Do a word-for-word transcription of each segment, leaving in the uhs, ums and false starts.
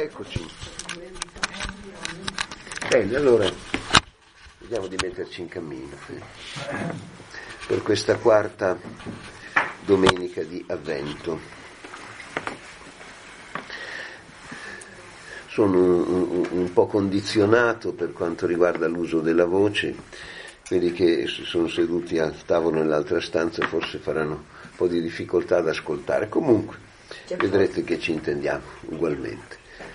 Eccoci. Bene, allora vediamo di metterci in cammino per questa quarta domenica di Avvento. Sono un, un, un po' condizionato per quanto riguarda l'uso della voce. Quelli che sono seduti al tavolo nell'altra stanza forse faranno un po' di difficoltà ad ascoltare. Comunque vedrete che ci intendiamo ugualmente.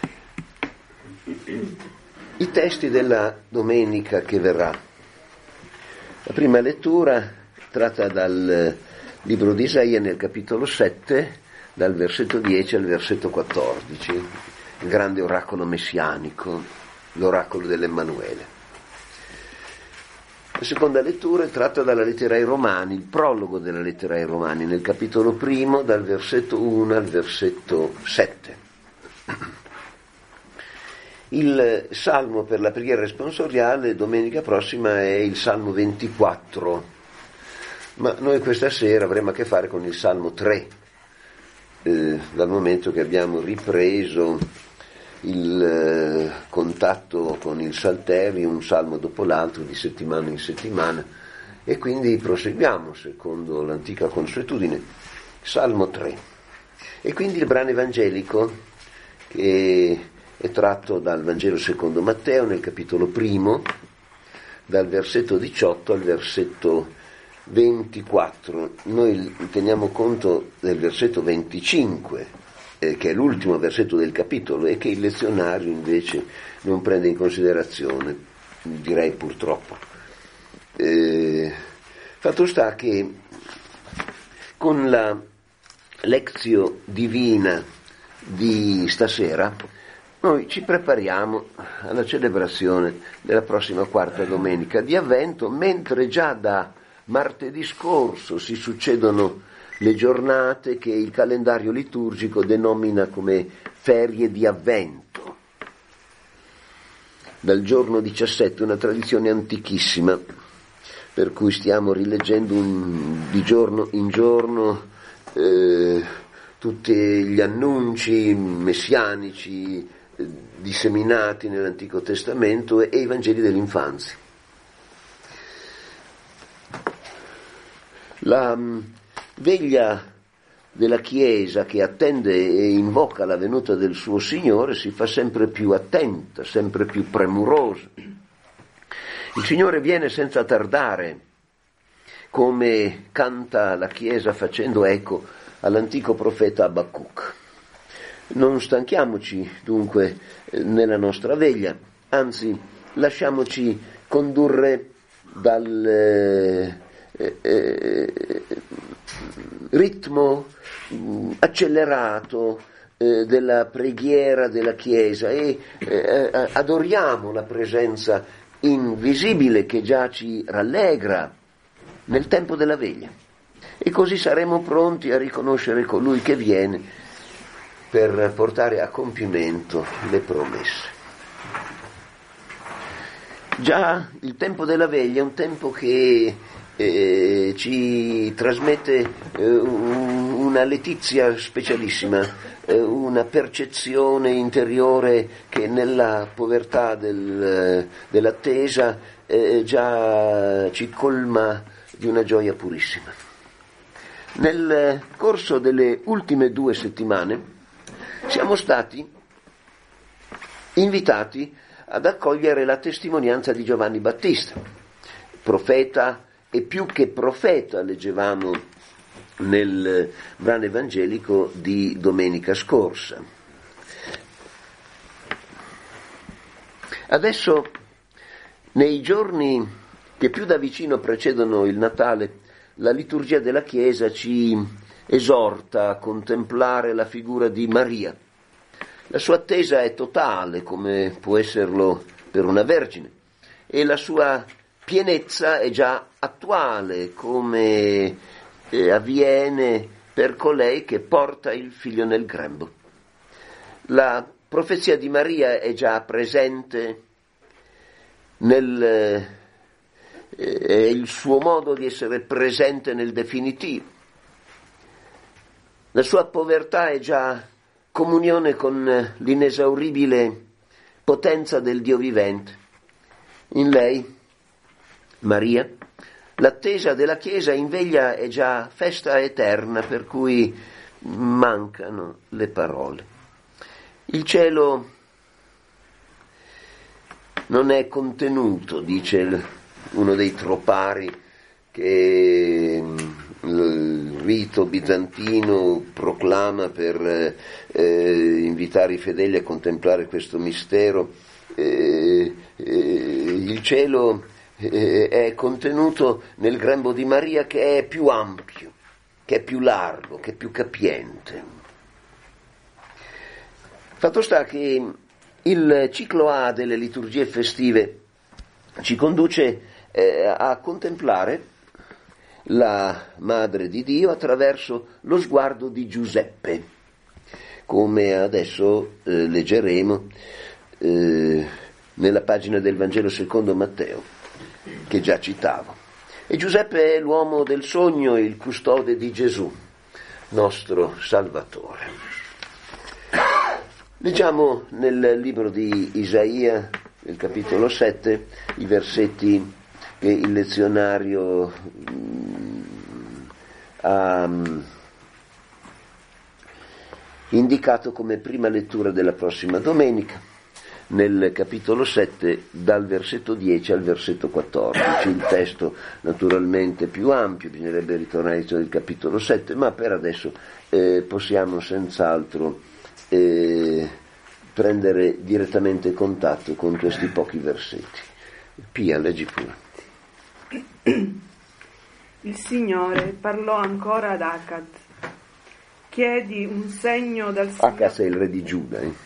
I testi della domenica che verrà. La prima lettura tratta dal libro di Isaia nel capitolo sette, dal versetto dieci al versetto quattordici, il grande oracolo messianico, l'oracolo dell'Emmanuele. La seconda lettura è tratta dalla lettera ai Romani, il prologo della lettera ai Romani, nel capitolo primo, dal versetto uno al versetto sette. Il salmo per la preghiera responsoriale domenica prossima è il salmo ventiquattro, ma noi questa sera avremo a che fare con il salmo tre, eh, dal momento che abbiamo ripreso il eh, contatto con il Salterio, un salmo dopo l'altro, di settimana in settimana, e quindi proseguiamo secondo l'antica consuetudine, salmo tre. E quindi il brano evangelico che è tratto dal Vangelo secondo Matteo nel capitolo primo, dal versetto diciotto al versetto ventiquattro. Noi teniamo conto del versetto venticinque, eh, che è l'ultimo versetto del capitolo e che il lezionario invece non prende in considerazione, direi purtroppo. Eh, fatto sta che con la lezio divina di stasera noi ci prepariamo alla celebrazione della prossima quarta domenica di Avvento, mentre già da martedì scorso si succedono le giornate che il calendario liturgico denomina come ferie di Avvento. Dal giorno diciassette, una tradizione antichissima, per cui stiamo rileggendo un, di giorno in giorno eh, tutti gli annunci messianici disseminati nell'Antico Testamento e i Vangeli dell'infanzia. La veglia della Chiesa che attende e invoca la venuta del suo Signore si fa sempre più attenta, sempre più premurosa. Il Signore viene senza tardare, come canta la Chiesa facendo eco all'antico profeta Abacuc. Non stanchiamoci dunque nella nostra veglia, anzi lasciamoci condurre dal eh, eh, ritmo accelerato eh, della preghiera della Chiesa e eh, adoriamo la presenza invisibile che già ci rallegra nel tempo della veglia, e così saremo pronti a riconoscere colui che viene per portare a compimento le promesse. Già il tempo della veglia è un tempo che eh, ci trasmette eh, un, una letizia specialissima, eh, una percezione interiore che nella povertà del, dell'attesa eh, già ci colma di una gioia purissima. Nel corso delle ultime due settimane siamo stati invitati ad accogliere la testimonianza di Giovanni Battista, profeta e più che profeta, leggevamo nel brano evangelico di domenica scorsa. Adesso, nei giorni che più da vicino precedono il Natale, la liturgia della Chiesa ci esorta a contemplare la figura di Maria. La sua attesa è totale, come può esserlo per una vergine, e la sua pienezza è già attuale, come eh, avviene per colei che porta il figlio nel grembo. La profezia di Maria è già presente nel eh, è il suo modo di essere presente nel definitivo. La sua povertà è già comunione con l'inesauribile potenza del Dio vivente. In lei, Maria, l'attesa della Chiesa in veglia è già festa eterna, per cui mancano le parole. Il cielo non è contenuto, dice uno dei tropari che il rito bizantino proclama per eh, invitare i fedeli a contemplare questo mistero. Eh, eh, il cielo eh, è contenuto nel grembo di Maria, che è più ampio, che è più largo, che è più capiente. Fatto sta che il ciclo A delle liturgie festive ci conduce eh, a contemplare la Madre di Dio attraverso lo sguardo di Giuseppe, come adesso eh, leggeremo eh, nella pagina del Vangelo secondo Matteo, che già citavo. E Giuseppe è l'uomo del sogno, il custode di Gesù, nostro Salvatore. Leggiamo nel libro di Isaia, nel capitolo sette, i versetti che il lezionario mh, ha mh, indicato come prima lettura della prossima domenica, nel capitolo sette, dal versetto dieci al versetto quattordici. Il testo naturalmente più ampio, bisognerebbe ritornare all'inizio del capitolo sette, ma per adesso eh, possiamo senz'altro eh, prendere direttamente contatto con questi pochi versetti. Pia, leggi pure. Il Signore parlò ancora ad Acaz: chiedi un segno dal Signore. Acaz è il re di Giuda. Eh?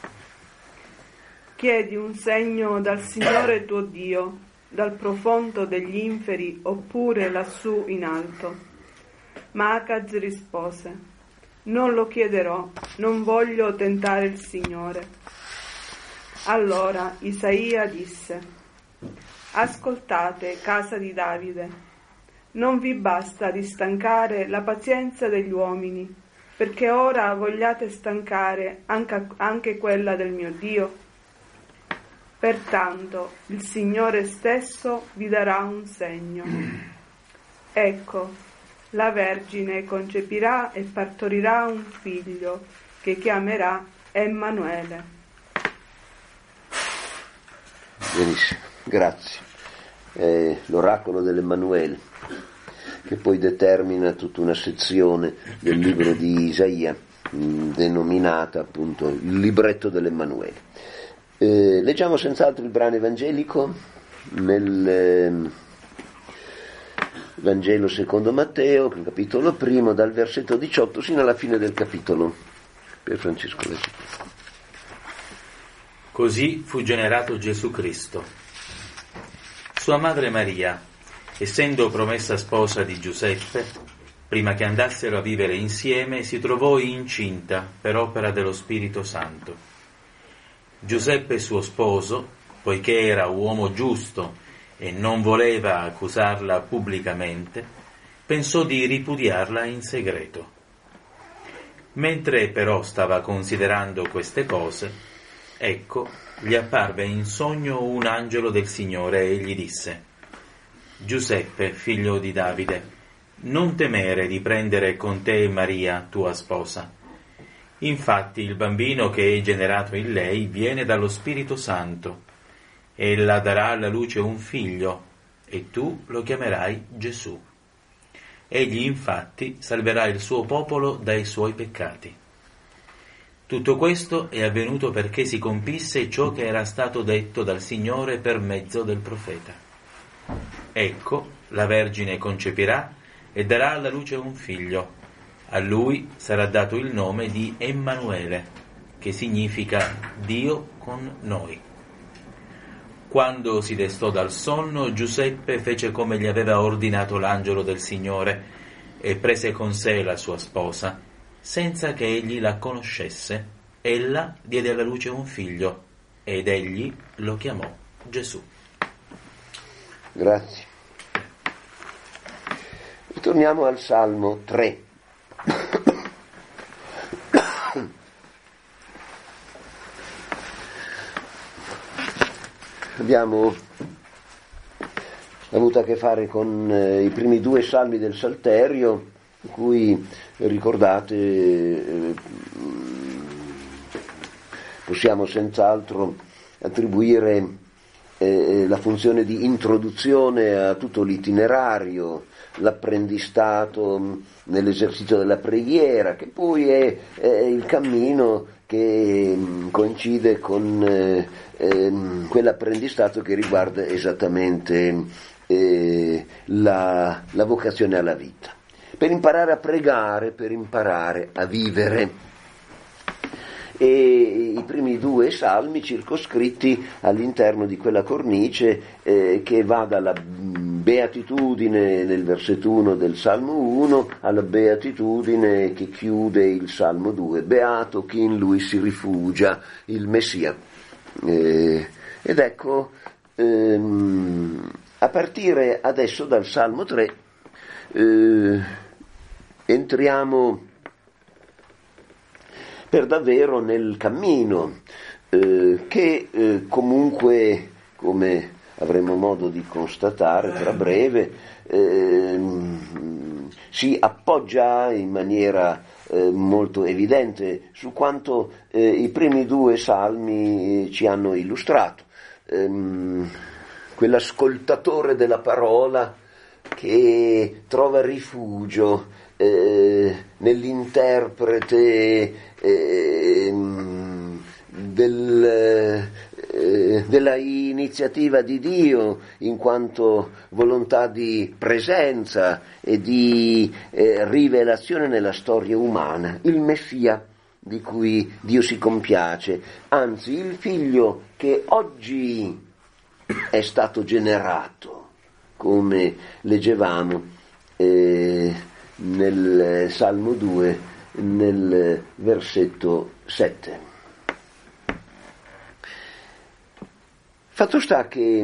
Chiedi un segno dal Signore tuo Dio, dal profondo degli inferi, oppure lassù in alto. Ma Acaz rispose: non lo chiederò, non voglio tentare il Signore. Allora Isaia disse: ascoltate, casa di Davide, non vi basta di stancare la pazienza degli uomini, perché ora vogliate stancare anche, anche quella del mio Dio? Pertanto il Signore stesso vi darà un segno. Ecco, la Vergine concepirà e partorirà un figlio che chiamerà Emanuele. Benissimo, grazie. È l'oracolo dell'Emanuele, che poi determina tutta una sezione del libro di Isaia, mh, denominata appunto il libretto dell'Emanuele. Eh, leggiamo senz'altro il brano evangelico nel eh, Vangelo secondo Matteo, capitolo primo, dal versetto diciotto sino alla fine del capitolo. Per Francesco leggi. Così fu generato Gesù Cristo. Sua madre Maria, essendo promessa sposa di Giuseppe, prima che andassero a vivere insieme, si trovò incinta per opera dello Spirito Santo. Giuseppe, suo sposo, poiché era uomo giusto e non voleva accusarla pubblicamente, pensò di ripudiarla in segreto. Mentre però stava considerando queste cose, ecco, gli apparve in sogno un angelo del Signore e gli disse: Giuseppe, figlio di Davide, non temere di prendere con te Maria, tua sposa. Infatti il bambino che è generato in lei viene dallo Spirito Santo. Ella darà alla luce un figlio, e tu lo chiamerai Gesù. Egli infatti salverà il suo popolo dai suoi peccati. Tutto questo è avvenuto perché si compisse ciò che era stato detto dal Signore per mezzo del profeta. Ecco, la Vergine concepirà e darà alla luce un figlio. A lui sarà dato il nome di Emanuele, che significa Dio con noi. Quando si destò dal sonno, Giuseppe fece come gli aveva ordinato l'angelo del Signore e prese con sé la sua sposa, senza che egli la conoscesse. Ella diede alla luce un figlio ed egli lo chiamò Gesù. Grazie. Ritorniamo al Salmo tre. abbiamo avuto a che fare con eh, i primi due salmi del Salterio, in cui, ricordate, eh, possiamo senz'altro attribuire eh, la funzione di introduzione a tutto l'itinerario, l'apprendistato nell'esercizio della preghiera, che poi è, è il cammino che coincide con eh, eh, quell'apprendistato che riguarda esattamente eh, la, la vocazione alla vita. Per imparare a pregare, per imparare a vivere. E i primi due salmi circoscritti all'interno di quella cornice eh, che va dalla beatitudine nel versetto uno del Salmo uno alla beatitudine che chiude il Salmo due. Beato chi in lui si rifugia, il Messia. Eh, ed ecco, ehm, a partire adesso dal Salmo tre eh, entriamo per davvero nel cammino eh, che eh, comunque, come avremo modo di constatare tra breve, eh, si appoggia in maniera eh, molto evidente su quanto eh, i primi due salmi ci hanno illustrato. Ehm, quell'ascoltatore della parola che trova rifugio eh, nell'interprete eh, del, eh, della iniziativa di Dio in quanto volontà di presenza e di eh, rivelazione nella storia umana, il Messia di cui Dio si compiace, anzi il figlio che oggi è stato generato, come leggevamo eh, nel Salmo due, nel versetto sette. Fatto sta che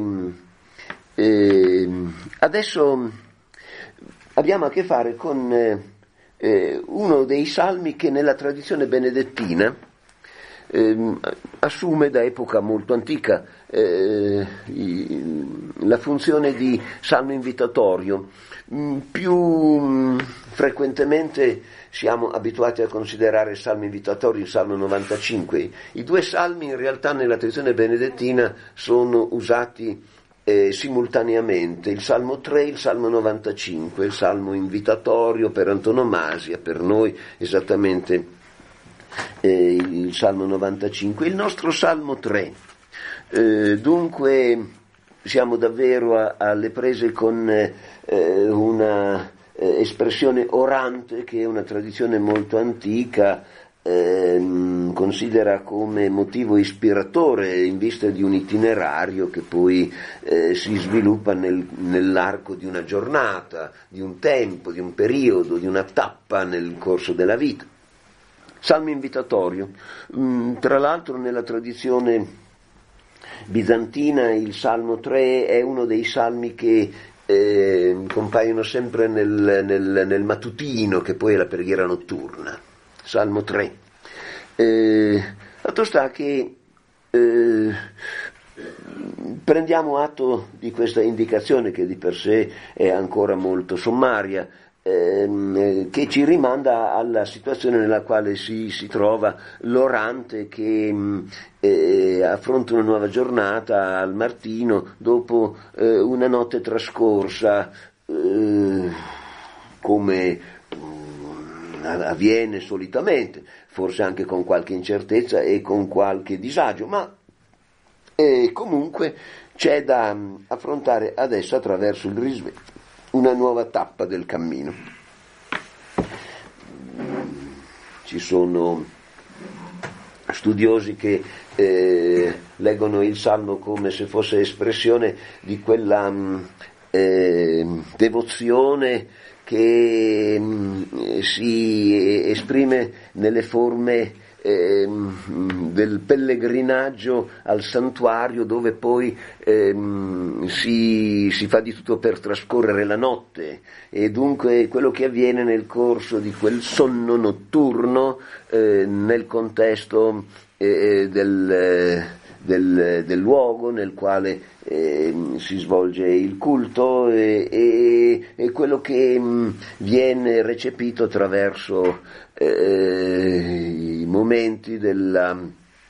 eh, adesso abbiamo a che fare con eh, uno dei salmi che nella tradizione benedettina eh, assume da epoca molto antica eh, la funzione di salmo invitatorio. Più frequentemente siamo abituati a considerare il salmo invitatorio il salmo novantacinque. I due salmi in realtà nella tradizione benedettina sono usati eh, simultaneamente, il salmo tre e il salmo novantacinque, il salmo invitatorio per antonomasia, per noi esattamente eh, il salmo novantacinque. Il nostro salmo tre, eh, dunque siamo davvero a, alle prese con eh, una eh, espressione orante che è una tradizione molto antica, ehm, considera come motivo ispiratore in vista di un itinerario che poi eh, si sviluppa nel, nell'arco di una giornata, di un tempo, di un periodo, di una tappa nel corso della vita. Salmo invitatorio. Mm, tra l'altro nella tradizione bizantina il Salmo tre è uno dei salmi che eh, compaiono sempre nel, nel, nel mattutino, che poi è la preghiera notturna. Salmo tre. Eh, fatto sta che eh, prendiamo atto di questa indicazione che di per sé è ancora molto sommaria, che ci rimanda alla situazione nella quale si, si trova l'orante che eh, affronta una nuova giornata al mattino dopo eh, una notte trascorsa, eh, come mh, avviene solitamente, forse anche con qualche incertezza e con qualche disagio, ma eh, comunque c'è da mh, affrontare adesso attraverso il risveglio una nuova tappa del cammino. Ci sono studiosi che eh, leggono il Salmo come se fosse espressione di quella eh, devozione che mh, si esprime nelle forme eh, del pellegrinaggio al santuario, dove poi eh, si, si fa di tutto per trascorrere la notte, e dunque quello che avviene nel corso di quel sonno notturno eh, nel contesto eh, del, del, del luogo nel quale eh, si svolge il culto e, e, e quello che mh, viene recepito attraverso eh, i momenti della,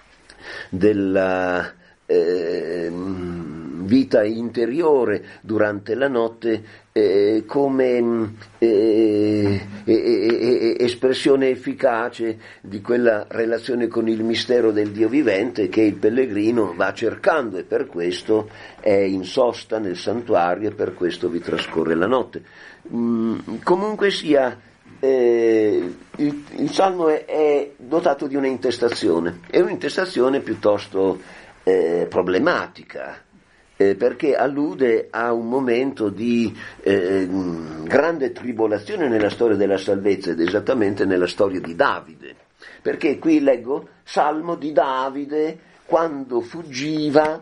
della eh, vita interiore durante la notte eh, come eh, eh, eh, espressione efficace di quella relazione con il mistero del Dio vivente che il pellegrino va cercando, e per questo è in sosta nel santuario e per questo vi trascorre la notte. Mm, comunque sia, eh, il, il Salmo è, è dotato di una intestazione, è un'intestazione piuttosto eh, problematica, Eh, perché allude a un momento di eh, grande tribolazione nella storia della salvezza, ed esattamente nella storia di Davide, perché qui leggo Salmo di Davide quando fuggiva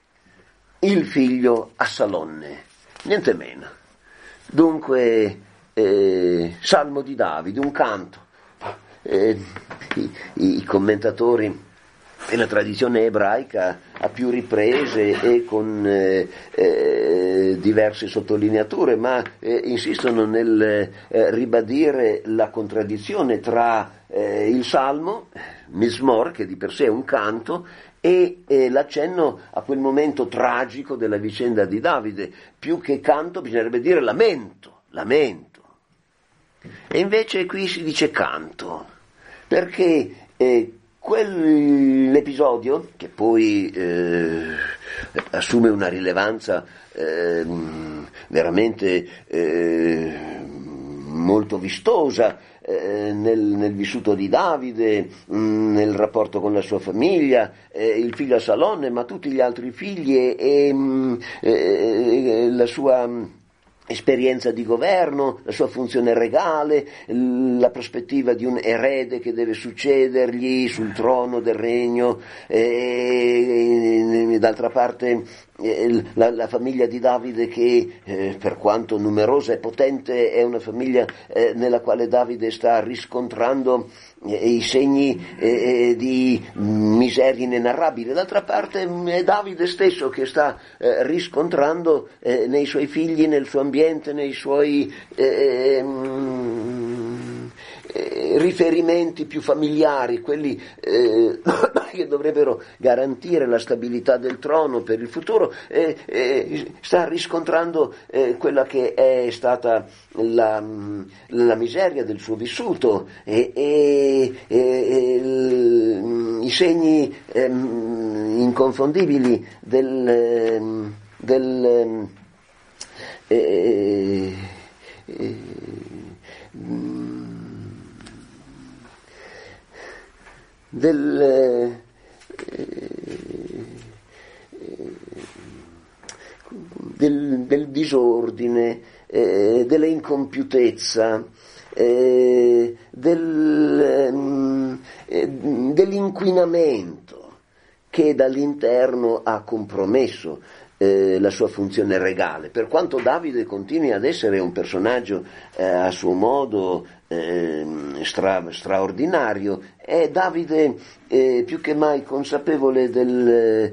il figlio Assalonne, niente meno. Dunque eh, Salmo di Davide, un canto. Eh, i, i commentatori della tradizione ebraica a più riprese e con eh, eh, diverse sottolineature, ma eh, insistono nel eh, ribadire la contraddizione tra eh, il Salmo, Mismor, che di per sé è un canto, e eh, l'accenno a quel momento tragico della vicenda di Davide. Più che canto bisognerebbe dire lamento, lamento. E invece qui si dice canto, perché eh, quell'episodio, che poi eh, assume una rilevanza eh, veramente eh, molto vistosa eh, nel, nel vissuto di Davide, mh, nel rapporto con la sua famiglia, eh, il figlio Assalonne, ma tutti gli altri figli e, e mh, eh, la sua mh, esperienza di governo, la sua funzione regale, la prospettiva di un erede che deve succedergli sul trono del regno, e, e d'altra parte eh, la, la famiglia di Davide che eh, per quanto numerosa e potente è una famiglia eh, nella quale Davide sta riscontrando eh, i segni eh, di miseria inenarrabile. D'altra parte è Davide stesso che sta eh, riscontrando eh, nei suoi figli, nel suo ambiente, nei suoi eh, mh, eh, riferimenti più familiari, quelli eh, che dovrebbero garantire la stabilità del trono per il futuro, eh, eh, sta riscontrando eh, quella che è stata la, la miseria del suo vissuto e, e, e il, i segni eh, inconfondibili del, del eh, eh, del eh, del, del disordine, eh, dell'incompiutezza, eh, del, eh, dell'inquinamento che dall'interno ha compromesso eh, la sua funzione regale. Per quanto Davide continui ad essere un personaggio eh, a suo modo eh, stra, straordinario, è Davide eh, più che mai consapevole del, eh,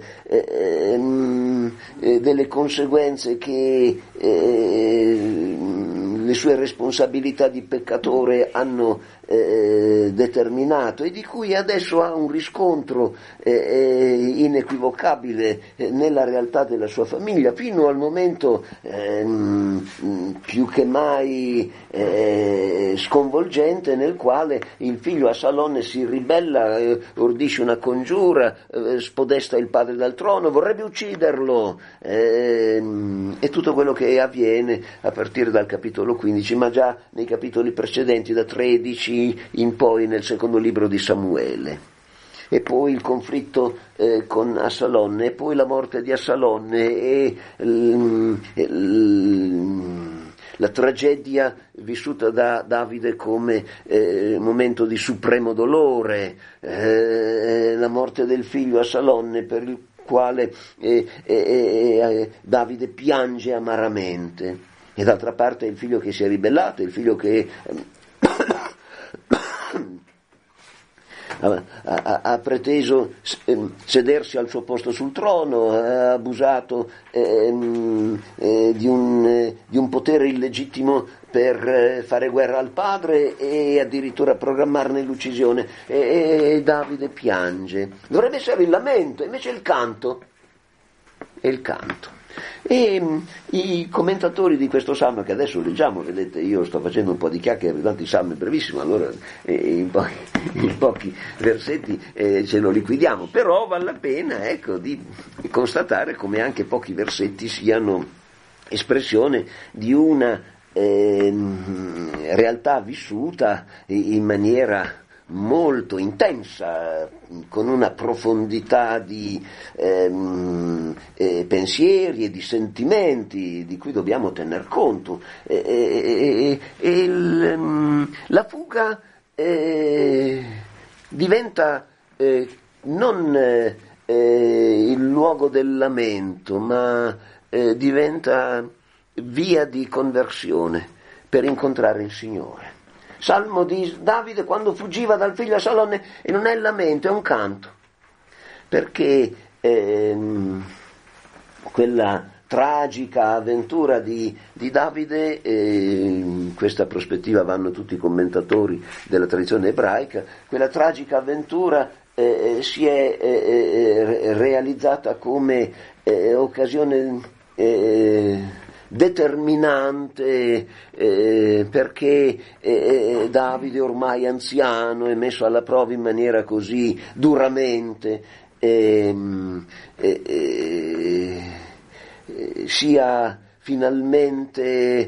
eh, delle conseguenze che eh, le sue responsabilità di peccatore hanno eh, determinato, e di cui adesso ha un riscontro eh, inequivocabile nella realtà della sua famiglia, fino al momento eh, più che mai eh, sconvolgente nel quale il figlio Assalonne si ribella, eh, ordisce una congiura, eh, spodesta il padre dal trono, vorrebbe ucciderlo, eh, e tutto quello che avviene a partire dal capitolo quindici, ma già nei capitoli precedenti, da tredici in poi, nel secondo libro di Samuele. E poi il conflitto eh, con Assalonne, e poi la morte di Assalonne e l, l, la tragedia vissuta da Davide come eh, momento di supremo dolore, eh, la morte del figlio Assalonne, per il quale eh, eh, eh, Davide piange amaramente, e d'altra parte è il figlio che si è ribellato, è il figlio che eh, ha, ha, ha preteso sedersi al suo posto sul trono, ha abusato ehm, eh, di, un, eh, di un potere illegittimo per eh, fare guerra al padre e addirittura programmarne l'uccisione, e, e Davide piange. Dovrebbe essere il lamento, invece è il canto, è il canto. E mh, i commentatori di questo salmo che adesso leggiamo, vedete, io sto facendo un po' di chiacchiere, tanti salmi brevissimo, allora eh, in, pochi, in pochi versetti eh, ce lo liquidiamo, però vale la pena, ecco, di constatare come anche pochi versetti siano espressione di una eh, realtà vissuta in maniera molto intensa, con una profondità di ehm, eh, pensieri e di sentimenti di cui dobbiamo tener conto. E, e, e il, um, la fuga eh, diventa eh, non eh, il luogo del lamento, ma eh, diventa via di conversione per incontrare il Signore. Salmo di Davide quando fuggiva dal figlio Asalonne, e non è il lamento, è un canto, perché ehm, quella tragica avventura di, di Davide, eh, in questa prospettiva vanno tutti i commentatori della tradizione ebraica, quella tragica avventura eh, si è eh, realizzata come eh, occasione eh, determinante eh, perché eh, Davide, ormai anziano e messo alla prova in maniera così duramente, eh, eh, eh, sia finalmente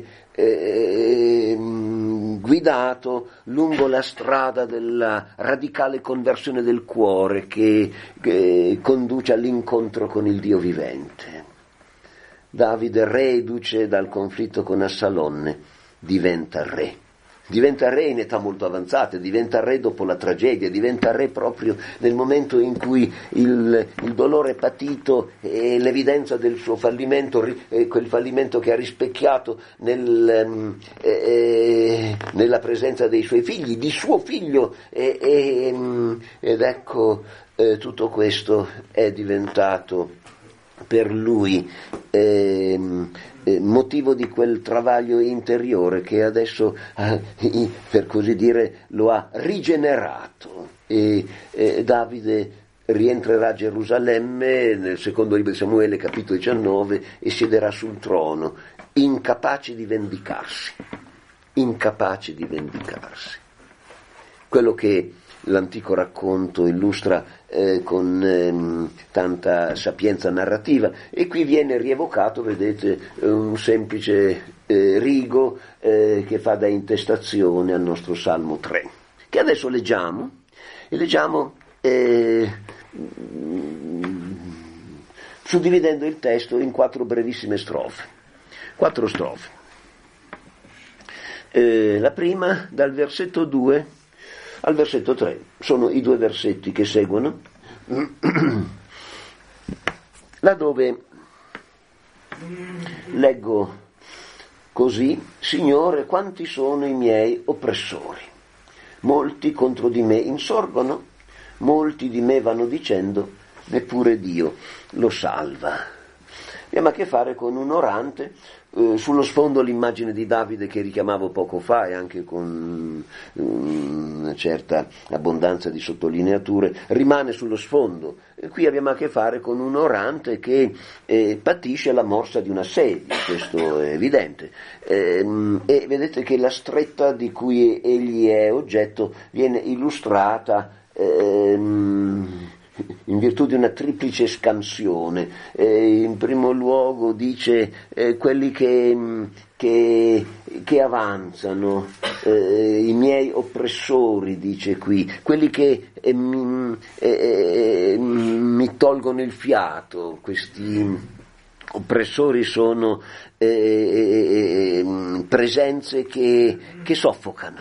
eh, guidato lungo la strada della radicale conversione del cuore che, che conduce all'incontro con il Dio vivente. Davide, reduce dal conflitto con Assalonne, diventa re. Diventa re in età molto avanzata, diventa re dopo la tragedia, diventa re proprio nel momento in cui il, il dolore patito e l'evidenza del suo fallimento, eh, quel fallimento che ha rispecchiato nel, eh, nella presenza dei suoi figli, di suo figlio, eh, eh, ed ecco eh, tutto questo è diventato per lui eh, eh, motivo di quel travaglio interiore che adesso eh, per così dire lo ha rigenerato, e eh, Davide rientrerà a Gerusalemme nel secondo libro di Samuele, capitolo diciannove, e siederà sul trono, incapace di vendicarsi, incapace di vendicarsi. Quello che l'antico racconto illustra eh, con ehm, tanta sapienza narrativa, e qui viene rievocato, vedete, un semplice eh, rigo eh, che fa da intestazione al nostro Salmo tre, che adesso leggiamo, e leggiamo eh, suddividendo il testo in quattro brevissime strofe, quattro strofe. Eh, la prima dal versetto due al versetto tre, sono i due versetti che seguono, laddove leggo così: Signore, quanti sono i miei oppressori, molti contro di me insorgono, molti di me vanno dicendo, neppure Dio lo salva. Abbiamo a che fare con un orante, eh, sullo sfondo l'immagine di Davide che richiamavo poco fa, e anche con um, una certa abbondanza di sottolineature, rimane sullo sfondo. E qui abbiamo a che fare con un orante che eh, patisce la morsa di un assedio, questo è evidente, eh, e vedete che la stretta di cui egli è oggetto viene illustrata ehm, in virtù di una triplice scansione. Eh, in primo luogo dice eh, quelli che, che, che avanzano, eh, i miei oppressori, dice qui, quelli che eh, mi, eh, mi tolgono il fiato. Questi oppressori sono eh, presenze che, che soffocano,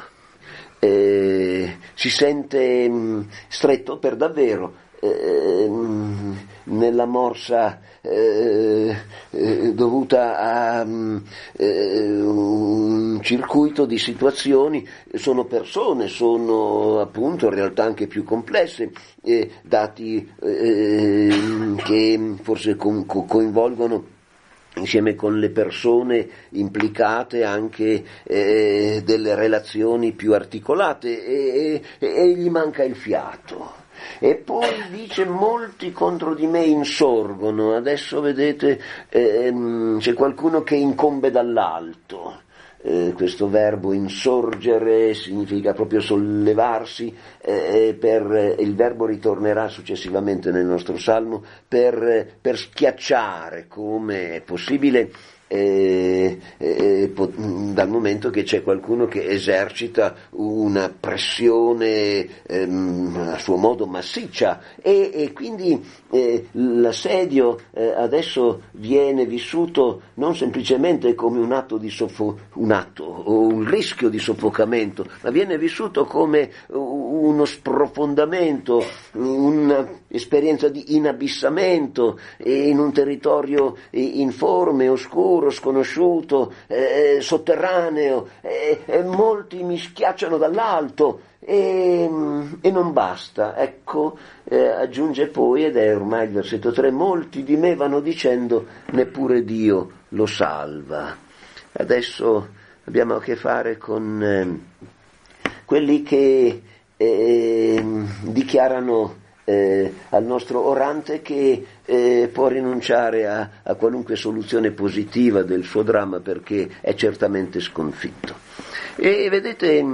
eh, si sente mh, stretto per davvero. Eh, nella morsa eh, eh, dovuta a eh, un circuito di situazioni, sono persone, sono appunto realtà anche più complesse, eh, dati eh, che forse co- co- coinvolgono insieme con le persone implicate anche eh, delle relazioni più articolate e, e, e gli manca il fiato. E poi dice: molti contro di me insorgono. Adesso vedete ehm, c'è qualcuno che incombe dall'alto. Eh, questo verbo insorgere significa proprio sollevarsi, eh, per, il verbo ritornerà successivamente nel nostro salmo, per, per schiacciare, come è possibile, eh, eh, po- dal momento che c'è qualcuno che esercita una pressione ehm, a suo modo massiccia e, e quindi eh, l'assedio eh, adesso viene vissuto non semplicemente come un atto di soffo- un atto o un rischio di soffocamento, ma viene vissuto come uno sprofondamento, un'esperienza di inabissamento in un territorio informe, oscuro, sconosciuto, eh, sotterraneo, eh, e molti mi schiacciano dall'alto e, e non basta. Ecco, eh, aggiunge poi, ed è ormai il versetto tre: molti di me vanno dicendo neppure Dio lo salva. Adesso abbiamo a che fare con eh, quelli che eh, dichiarano Eh, al nostro orante che eh, può rinunciare a, a qualunque soluzione positiva del suo dramma perché è certamente sconfitto. E vedete,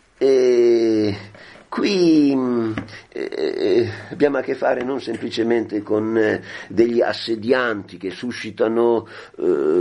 eh, qui eh, abbiamo a che fare non semplicemente con eh, degli assedianti che suscitano eh,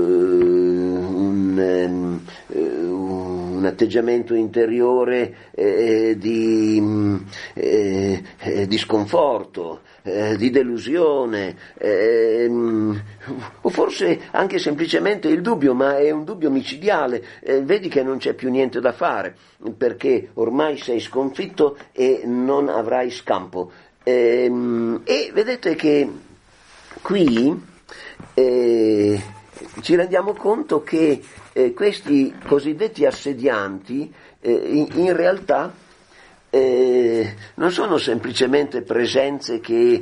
un, eh, un atteggiamento interiore eh, di, eh, eh, di sconforto, eh, di delusione, eh, o forse anche semplicemente il dubbio, ma è un dubbio micidiale. Eh, vedi che non c'è più niente da fare perché ormai sei sconfitto e non avrai scampo. Eh, e vedete che qui eh, ci rendiamo conto che eh, questi cosiddetti assedianti eh, in, in realtà eh, non sono semplicemente presenze che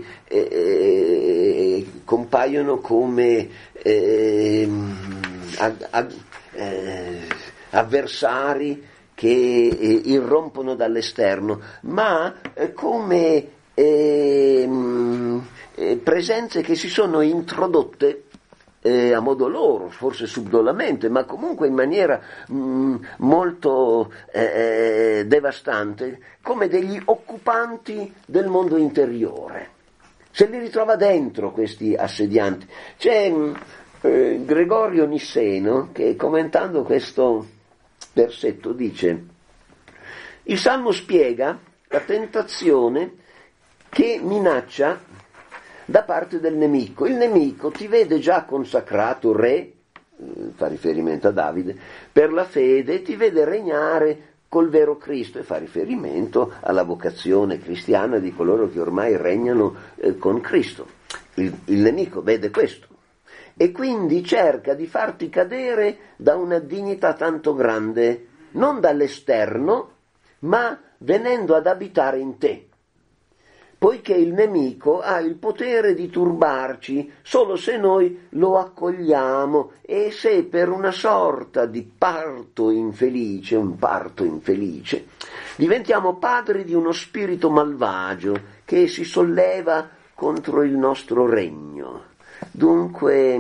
eh, compaiono come eh, ag, ag, eh, avversari che eh, irrompono dall'esterno, ma eh, come eh, eh, presenze che si sono introdotte eh, a modo loro, forse subdolamente, ma comunque in maniera mh, molto eh, devastante, come degli occupanti del mondo interiore. Se li ritrova dentro questi assedianti. C'è mh, eh, Gregorio Nisseno che, commentando questo versetto, dice: il Salmo spiega la tentazione che minaccia da parte del nemico. Il nemico ti vede già consacrato re, fa riferimento a Davide, per la fede, ti vede regnare col vero Cristo, e fa riferimento alla vocazione cristiana di coloro che ormai regnano eh, con Cristo. Il, il nemico vede questo e quindi cerca di farti cadere da una dignità tanto grande, non dall'esterno, ma venendo ad abitare in te, poiché il nemico ha il potere di turbarci solo se noi lo accogliamo, e se per una sorta di parto infelice, un parto infelice, diventiamo padri di uno spirito malvagio che si solleva contro il nostro regno. Dunque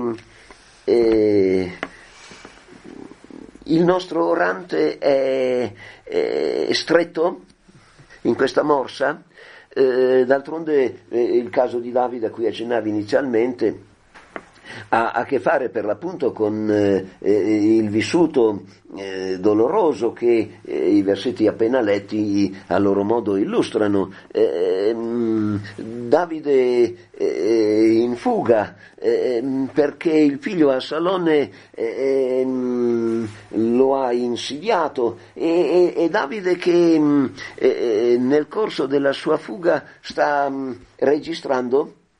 eh, il nostro orante è, è stretto in questa morsa. Eh, d'altronde eh, il caso di Davide a cui accennavi inizialmente ha a che fare per l'appunto con eh, il vissuto eh, doloroso che eh, i versetti appena letti a loro modo illustrano. Eh, Davide eh, in fuga eh, perché il figlio Absalone eh, lo ha insidiato, e, e, e Davide che eh, nel corso della sua fuga sta mh, registrando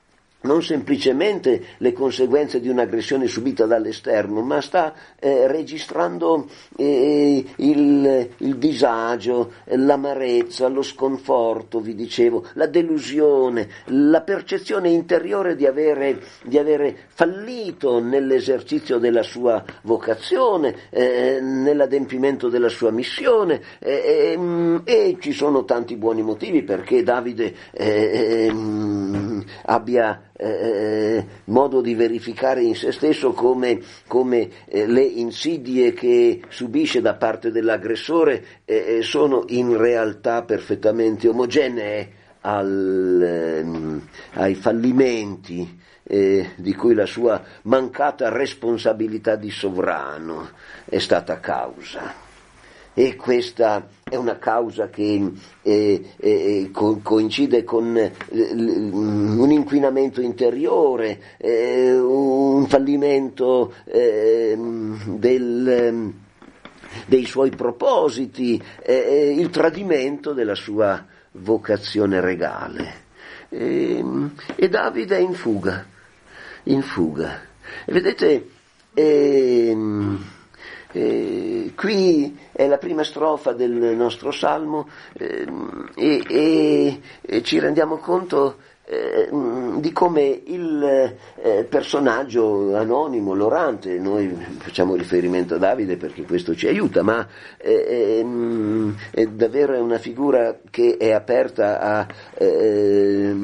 non semplicemente le conseguenze di un'aggressione subita dall'esterno, ma sta eh, registrando eh, il, il disagio, l'amarezza, lo sconforto, vi dicevo, la delusione, la percezione interiore di avere, di avere fallito nell'esercizio della sua vocazione, eh, nell'adempimento della sua missione, eh, eh, e ci sono tanti buoni motivi perché Davide eh, eh, abbia Eh, modo di verificare in se stesso come, come eh, le insidie che subisce da parte dell'aggressore eh, sono in realtà perfettamente omogenee al, eh, ai fallimenti eh, di cui la sua mancata responsabilità di sovrano è stata causa. E questa è una causa che eh, eh, co- coincide con eh, un inquinamento interiore, eh, un fallimento eh, del, dei suoi propositi, eh, il tradimento della sua vocazione regale. E, e Davide è in fuga, in fuga. E vedete, eh, Eh, qui è la prima strofa del nostro salmo eh, e, e, e ci rendiamo conto eh, di come il eh, personaggio anonimo, l'orante, noi facciamo riferimento a Davide perché questo ci aiuta, ma eh, eh, è davvero una figura che è aperta a eh,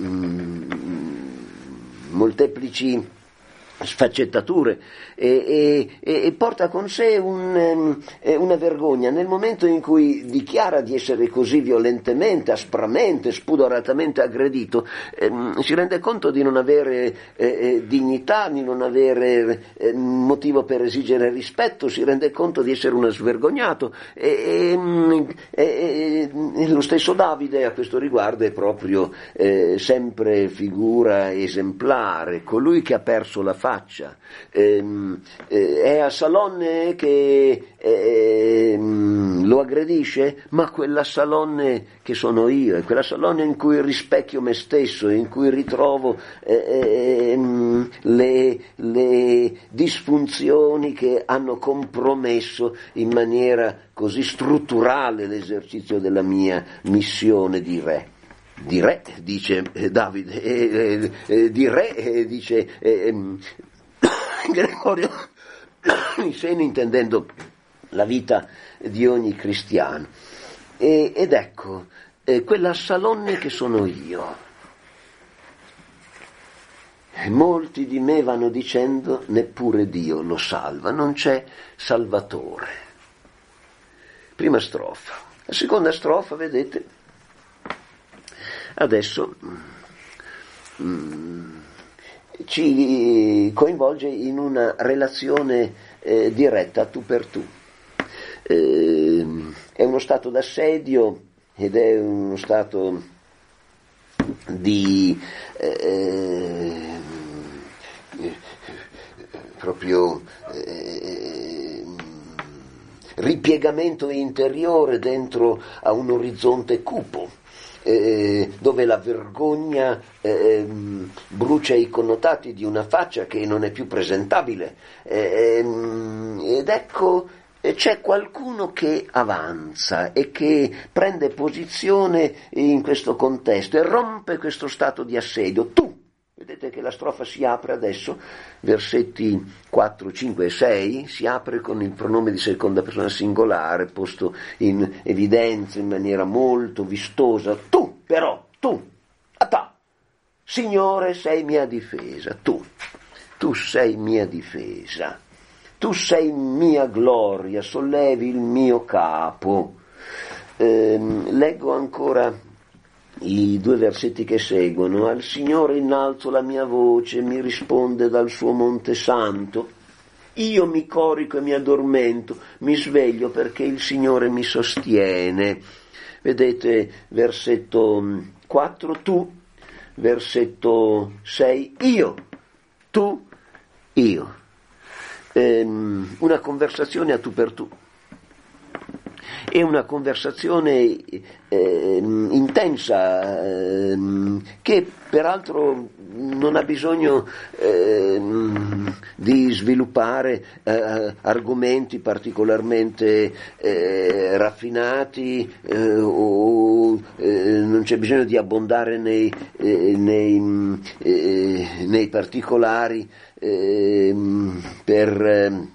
molteplici sfaccettature e, e, e porta con sé un, una vergogna nel momento in cui dichiara di essere così violentemente, aspramente, spudoratamente aggredito. ehm, si rende conto di non avere eh, dignità, di non avere eh, motivo per esigere rispetto, si rende conto di essere uno svergognato e, e, e, e lo stesso Davide a questo riguardo è proprio eh, sempre figura esemplare, colui che ha perso la faccia. ehm, eh, è Absalom che eh, lo aggredisce, ma quella Absalom che sono io, è quella Absalom in cui rispecchio me stesso, in cui ritrovo eh, eh, le, le disfunzioni che hanno compromesso in maniera così strutturale l'esercizio della mia missione di re. Di re, dice Davide, eh, eh, di re, eh, dice eh, Gregorio Niseni, intendendo la vita di ogni cristiano. E, ed ecco, eh, quella Absalom che sono io. Molti di me vanno dicendo, neppure Dio lo salva, non c'è salvatore. Prima strofa. La seconda strofa, vedete, adesso mm, ci coinvolge in una relazione eh, diretta tu per tu. Eh, è uno stato d'assedio ed è uno stato di eh, eh, proprio eh, ripiegamento interiore dentro a un orizzonte cupo, Eh, dove la vergogna eh, brucia i connotati di una faccia che non è più presentabile, eh, ed ecco c'è qualcuno che avanza e che prende posizione in questo contesto e rompe questo stato di assedio. Tu, vedete che la strofa si apre adesso, versetti quattro, cinque e sei, si apre con il pronome di seconda persona singolare posto in evidenza in maniera molto vistosa. Tu, però, tu, a ta, Signore sei mia difesa, tu, tu sei mia difesa, tu sei mia gloria, sollevi il mio capo. Ehm, leggo ancora i due versetti che seguono. Al Signore innalzo la mia voce, mi risponde dal suo monte santo. Io mi corico e mi addormento, mi sveglio perché il Signore mi sostiene. Vedete, versetto quattro, tu, versetto sei, io, tu, io. Ehm, una conversazione a tu per tu. è una conversazione eh, intensa eh, che peraltro non ha bisogno eh, di sviluppare eh, argomenti particolarmente eh, raffinati eh, o eh, non c'è bisogno di abbondare nei, eh, nei, eh, nei particolari eh, per eh,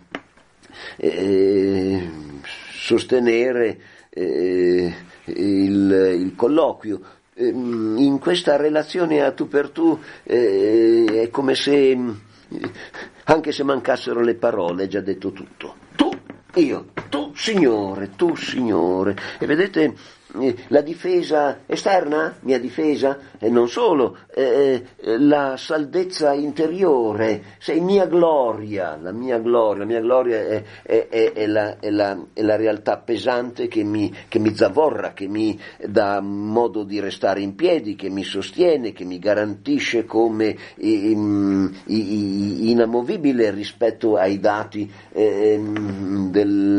eh, sostenere eh, il, il colloquio. In questa relazione a tu per tu eh, è come se, anche se mancassero le parole, è già detto tutto. Tu, io, tu signore, tu signore. E vedete eh, la difesa esterna, mia difesa, e non solo, eh, la saldezza interiore, sei mia gloria, la mia gloria, la mia gloria è, è, è, è, la, è, la, è la realtà pesante che mi, che mi zavorra, che mi dà modo di restare in piedi, che mi sostiene, che mi garantisce come in, in, inamovibile rispetto ai dati eh, del,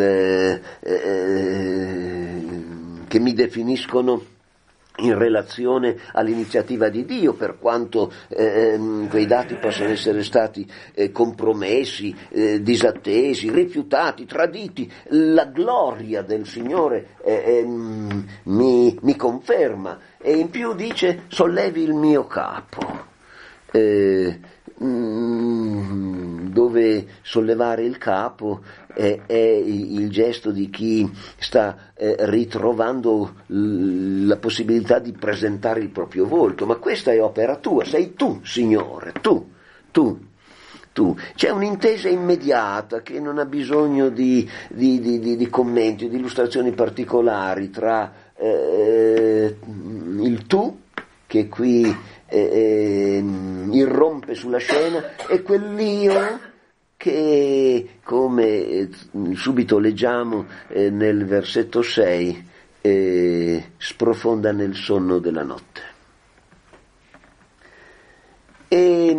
eh, che mi definiscono in relazione all'iniziativa di Dio, per quanto eh, quei dati possano essere stati eh, compromessi, eh, disattesi, rifiutati, traditi. La gloria del Signore eh, eh, mi, mi conferma, e in più dice: sollevi il mio capo. Eh, dove sollevare il capo è, è il gesto di chi sta eh, ritrovando l- la possibilità di presentare il proprio volto. Ma questa è opera tua, sei tu, Signore, tu, tu, tu. C'è un'intesa immediata che non ha bisogno di, di, di, di, di commenti, di illustrazioni particolari tra eh, il tu, che qui eh, irrompe sulla scena, e quell'io che, come subito leggiamo eh, nel versetto sei, eh, sprofonda nel sonno della notte. E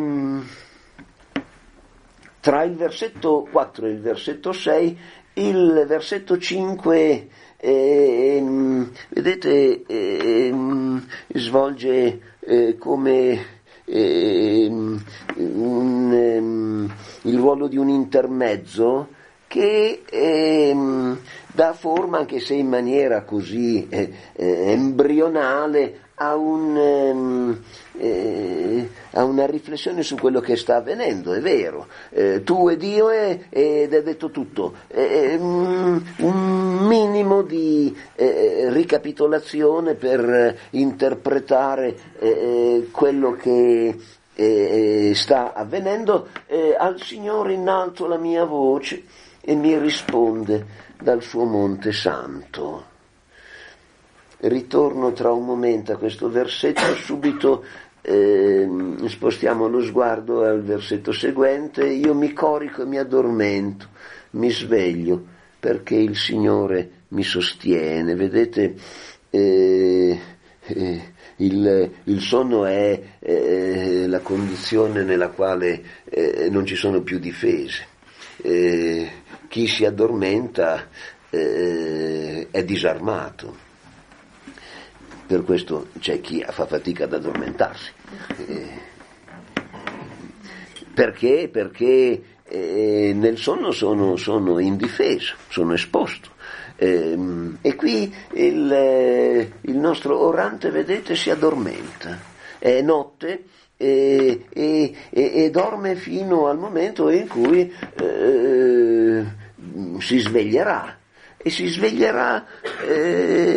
tra il versetto quattro e il versetto sei, il versetto cinque eh, vedete eh, svolge eh, come eh, un, um, il ruolo di un intermezzo che eh, dà forma, anche se in maniera così eh, eh, embrionale, a, un, eh, a una riflessione su quello che sta avvenendo. È vero, eh, tu e Dio è, ed è detto tutto, eh, un, un minimo di eh, ricapitolazione per interpretare eh, quello che eh, sta avvenendo. Eh, al Signore innalzo la mia voce e mi risponde dal suo monte santo. Ritorno tra un momento a questo versetto, subito eh, spostiamo lo sguardo al versetto seguente. Io mi corico e mi addormento, mi sveglio perché il Signore mi sostiene. Vedete, eh, eh, il, il sonno è eh, la condizione nella quale eh, non ci sono più difese. Eh, chi si addormenta eh, è disarmato. Per questo c'è chi fa fatica ad addormentarsi. Eh, perché? Perché eh, nel sonno sono, sono indifeso, sono esposto. Eh, e qui il, il nostro orante, vedete, si addormenta. È notte e, e, e, e dorme fino al momento in cui eh, si sveglierà. E si sveglierà eh,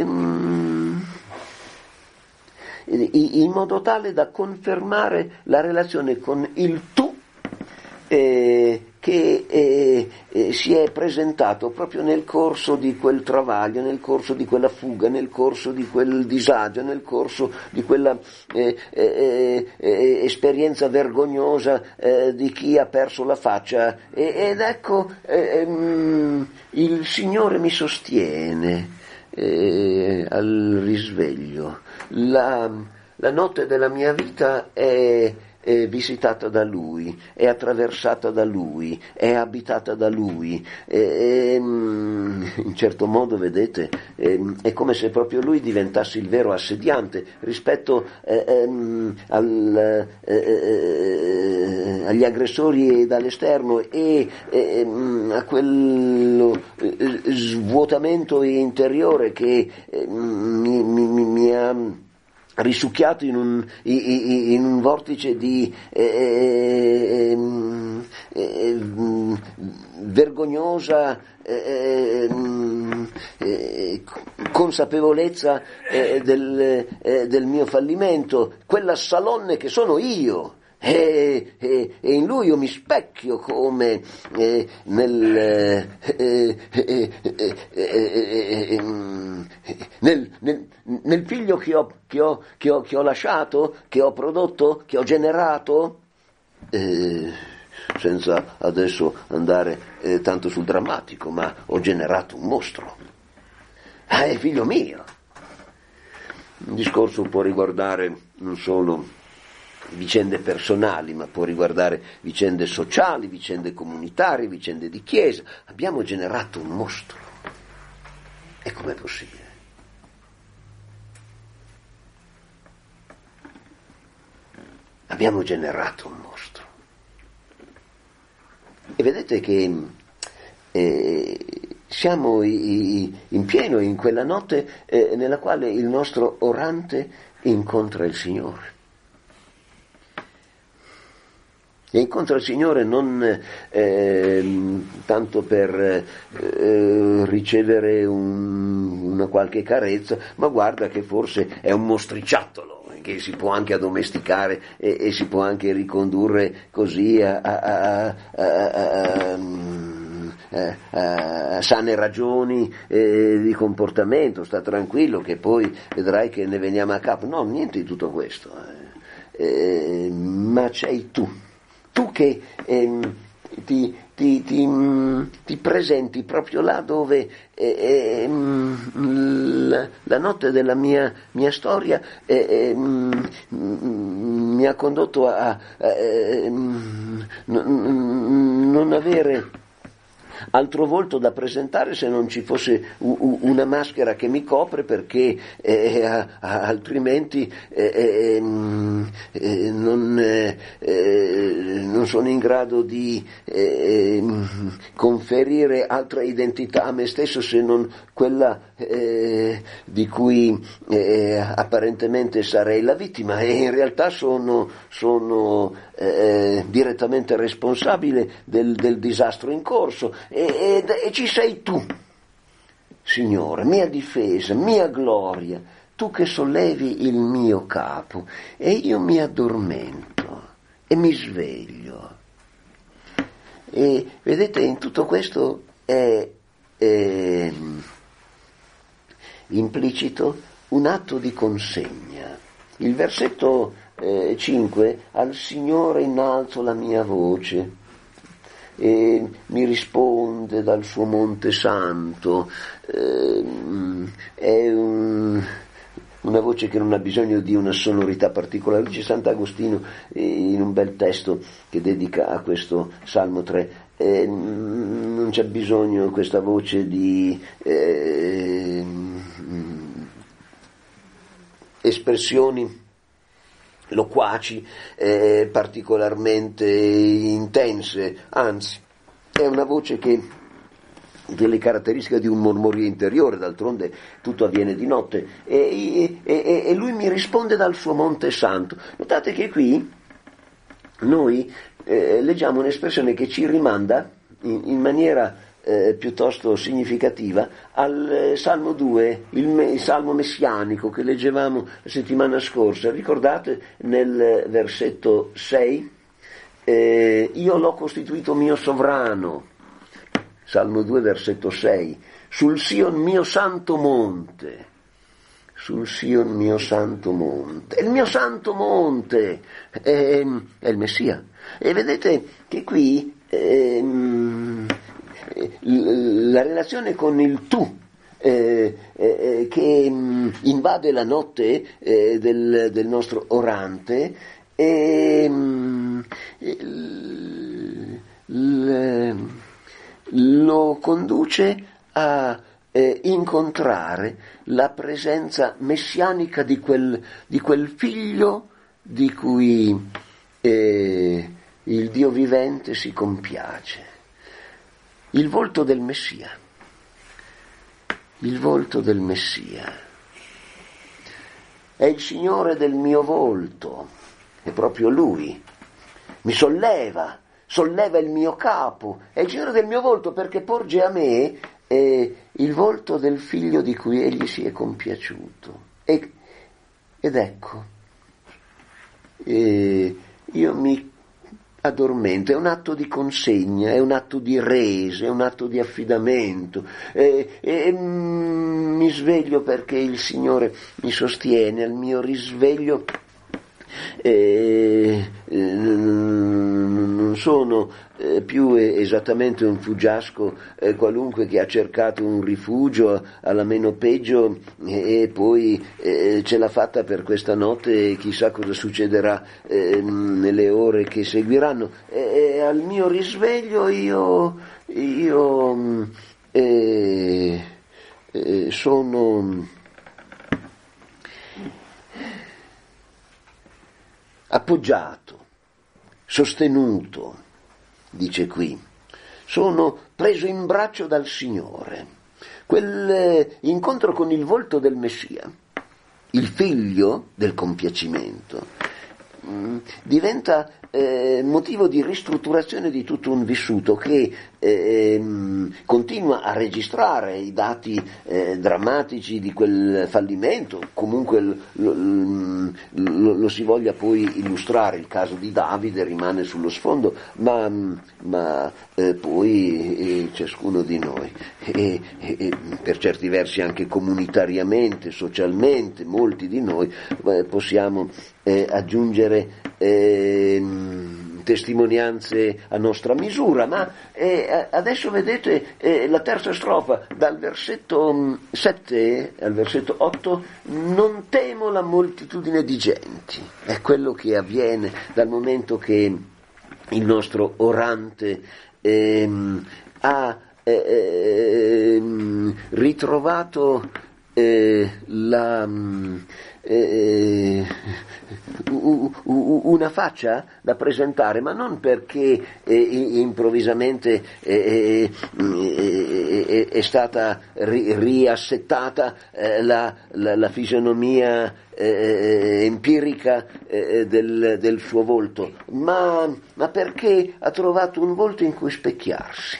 in modo tale da confermare la relazione con il tu eh, che eh, eh, si è presentato proprio nel corso di quel travaglio, nel corso di quella fuga, nel corso di quel disagio, nel corso di quella eh, eh, eh, esperienza vergognosa eh, di chi ha perso la faccia. E, ed ecco, eh, ehm, il Signore mi sostiene eh, al risveglio. La, la notte della mia vita è è visitata da Lui, è attraversata da Lui, è abitata da Lui. E, e, in certo modo, vedete, è, è come se proprio Lui diventasse il vero assediante rispetto eh, ehm, al, eh, eh, agli aggressori dall'esterno e eh, a quello eh, svuotamento interiore che eh, mi, mi, mi ha risucchiato in un, in un vortice di eh, eh, eh, vergognosa eh, eh, consapevolezza eh, del, eh, del mio fallimento, quella salonne che sono io. E, e, e in lui io mi specchio come eh, nel, eh, eh, eh, eh, eh, nel, nel, nel figlio che ho, che, ho, che, ho, che ho lasciato, che ho prodotto, che ho generato, eh, senza adesso andare eh, tanto sul drammatico, ma ho generato un mostro. Ah, è figlio mio. Un discorso può riguardare non solo vicende personali, ma può riguardare vicende sociali, vicende comunitarie, vicende di chiesa. Abbiamo generato un mostro. E com'è possibile? Abbiamo generato un mostro. E vedete che eh, siamo i, in pieno in quella notte eh, nella quale il nostro orante incontra il Signore. E incontra il Signore non eh, tanto per eh, ricevere un, una qualche carezza, ma guarda che forse è un mostriciattolo che si può anche addomesticare e, e si può anche ricondurre così a, a, a, a, a, a, a sane ragioni eh, di comportamento. Sta tranquillo che poi vedrai che ne veniamo a capo. No, niente di tutto questo, eh. Eh, ma sei tu. Tu che ehm, ti, ti, ti, ti presenti proprio là dove eh, eh, la, la notte della mia, mia storia eh, eh, mi ha condotto a, a eh, non avere altro volto da presentare se non ci fosse u- una maschera che mi copre, perché eh, a- a- altrimenti eh, eh, non, eh, non sono in grado di eh, conferire altra identità a me stesso se non quella eh, di cui eh, apparentemente sarei la vittima, e in realtà sono, sono eh, direttamente responsabile del, del disastro in corso. E, e, e ci sei tu, Signore, mia difesa, mia gloria, tu che sollevi il mio capo, e io mi addormento e mi sveglio. E vedete, in tutto questo è, è implicito un atto di consegna. Il versetto eh, cinque, al Signore innalzo la mia voce, e mi risponde dal suo monte santo. Eh, è un, una voce che non ha bisogno di una sonorità particolare. Dice Sant'Agostino eh, in un bel testo che dedica a questo Salmo tre, eh, non c'è bisogno questa voce di eh, espressioni loquaci eh, particolarmente intense, anzi è una voce che delle caratteristiche di un mormorio interiore, d'altronde tutto avviene di notte, e, e, e lui mi risponde dal suo monte santo. Notate che qui noi eh, leggiamo un'espressione che ci rimanda in, in maniera Eh, piuttosto significativa al eh, Salmo due, il, me, il Salmo messianico che leggevamo la settimana scorsa. Ricordate nel versetto sei? Eh, io l'ho costituito mio sovrano, Salmo due versetto sei, sul Sion mio santo monte, sul Sion mio santo monte, il mio santo monte è, è il Messia. E vedete che qui ehm, la relazione con il tu eh, eh, che mh, invade la notte eh, del, del nostro orante e mm, l, l, lo conduce a eh, incontrare la presenza messianica di quel, di quel figlio di cui eh, il Dio vivente si compiace. Il volto del Messia. Il volto del Messia. È il Signore del mio volto, è proprio Lui. Mi solleva, solleva il mio capo, è il Signore del mio volto perché porge a me eh, il volto del figlio di cui Egli si è compiaciuto. E, ed ecco, eh, io mi addormento, è un atto di consegna, è un atto di resa, è un atto di affidamento, e, e mm, mi sveglio perché il Signore mi sostiene, al mio risveglio eh, eh, non sono eh, più esattamente un fuggiasco eh, qualunque che ha cercato un rifugio alla meno peggio e, e poi eh, ce l'ha fatta per questa notte e chissà cosa succederà eh, nelle ore che seguiranno. E, e al mio risveglio io, io eh, eh, sono appoggiato, sostenuto, dice qui, sono preso in braccio dal Signore. Quell'incontro con il volto del Messia, il figlio del compiacimento, mh, diventa eh, motivo di ristrutturazione di tutto un vissuto che eh, mh, continua a registrare i dati eh, drammatici di quel fallimento, comunque lo, lo, lo, lo si voglia poi illustrare. Il caso di Davide rimane sullo sfondo, ma, ma eh, poi eh, ciascuno di noi, e, e, per certi versi anche comunitariamente, socialmente, molti di noi eh, possiamo eh, aggiungere eh, testimonianze a nostra misura, ma eh, adesso vedete eh, la terza strofa, dal versetto sette al versetto otto, non temo la moltitudine di genti, è quello che avviene dal momento che il nostro orante ehm, ha ehm, ritrovato eh, la eh, una faccia da presentare, ma non perché eh, improvvisamente eh, eh, è stata ri- riassettata eh, la, la, la fisionomia eh, empirica eh, del, del suo volto, ma, ma perché ha trovato un volto in cui specchiarsi.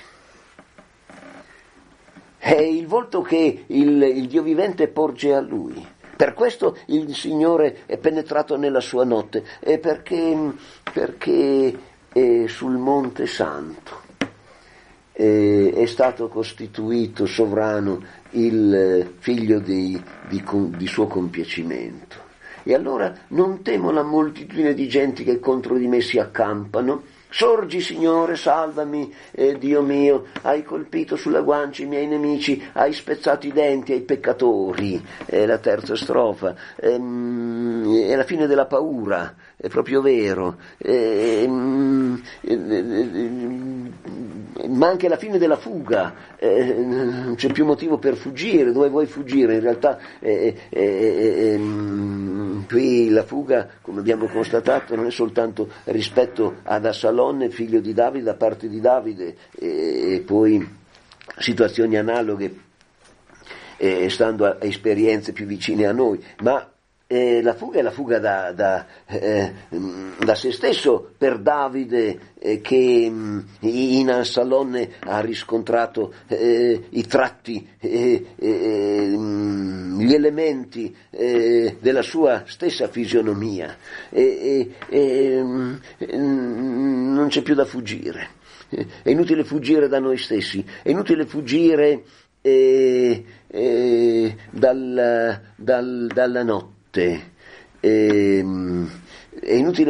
È il volto che il, il Dio vivente porge a lui. Per questo il Signore è penetrato nella sua notte, e perché, perché è sul Monte Santo è, è stato costituito sovrano il figlio di, di, di suo compiacimento. E allora non temo la moltitudine di genti che contro di me si accampano. Sorgi, Signore, salvami, eh, Dio mio, hai colpito sulla guancia i miei nemici, hai spezzato i denti ai peccatori, è la terza strofa, ehm, è la fine della paura, è proprio vero, ehm, ehm, ma anche la fine della fuga, eh, non c'è più motivo per fuggire, dove vuoi fuggire? In realtà eh, eh, eh, qui la fuga, come abbiamo constatato, non è soltanto rispetto ad Assalonne, figlio di Davide, da parte di Davide, e, e poi situazioni analoghe, eh, stando a, a esperienze più vicine a noi, ma eh, la fuga è la fuga da, da, eh, da se stesso per Davide, eh, che mh, in Assalonne ha riscontrato eh, i tratti, eh, eh, mh, gli elementi eh, della sua stessa fisionomia, e, e, e mh, non c'è più da fuggire, è inutile fuggire da noi stessi, è inutile fuggire eh, eh, dal, dal, dalla notte. E, è inutile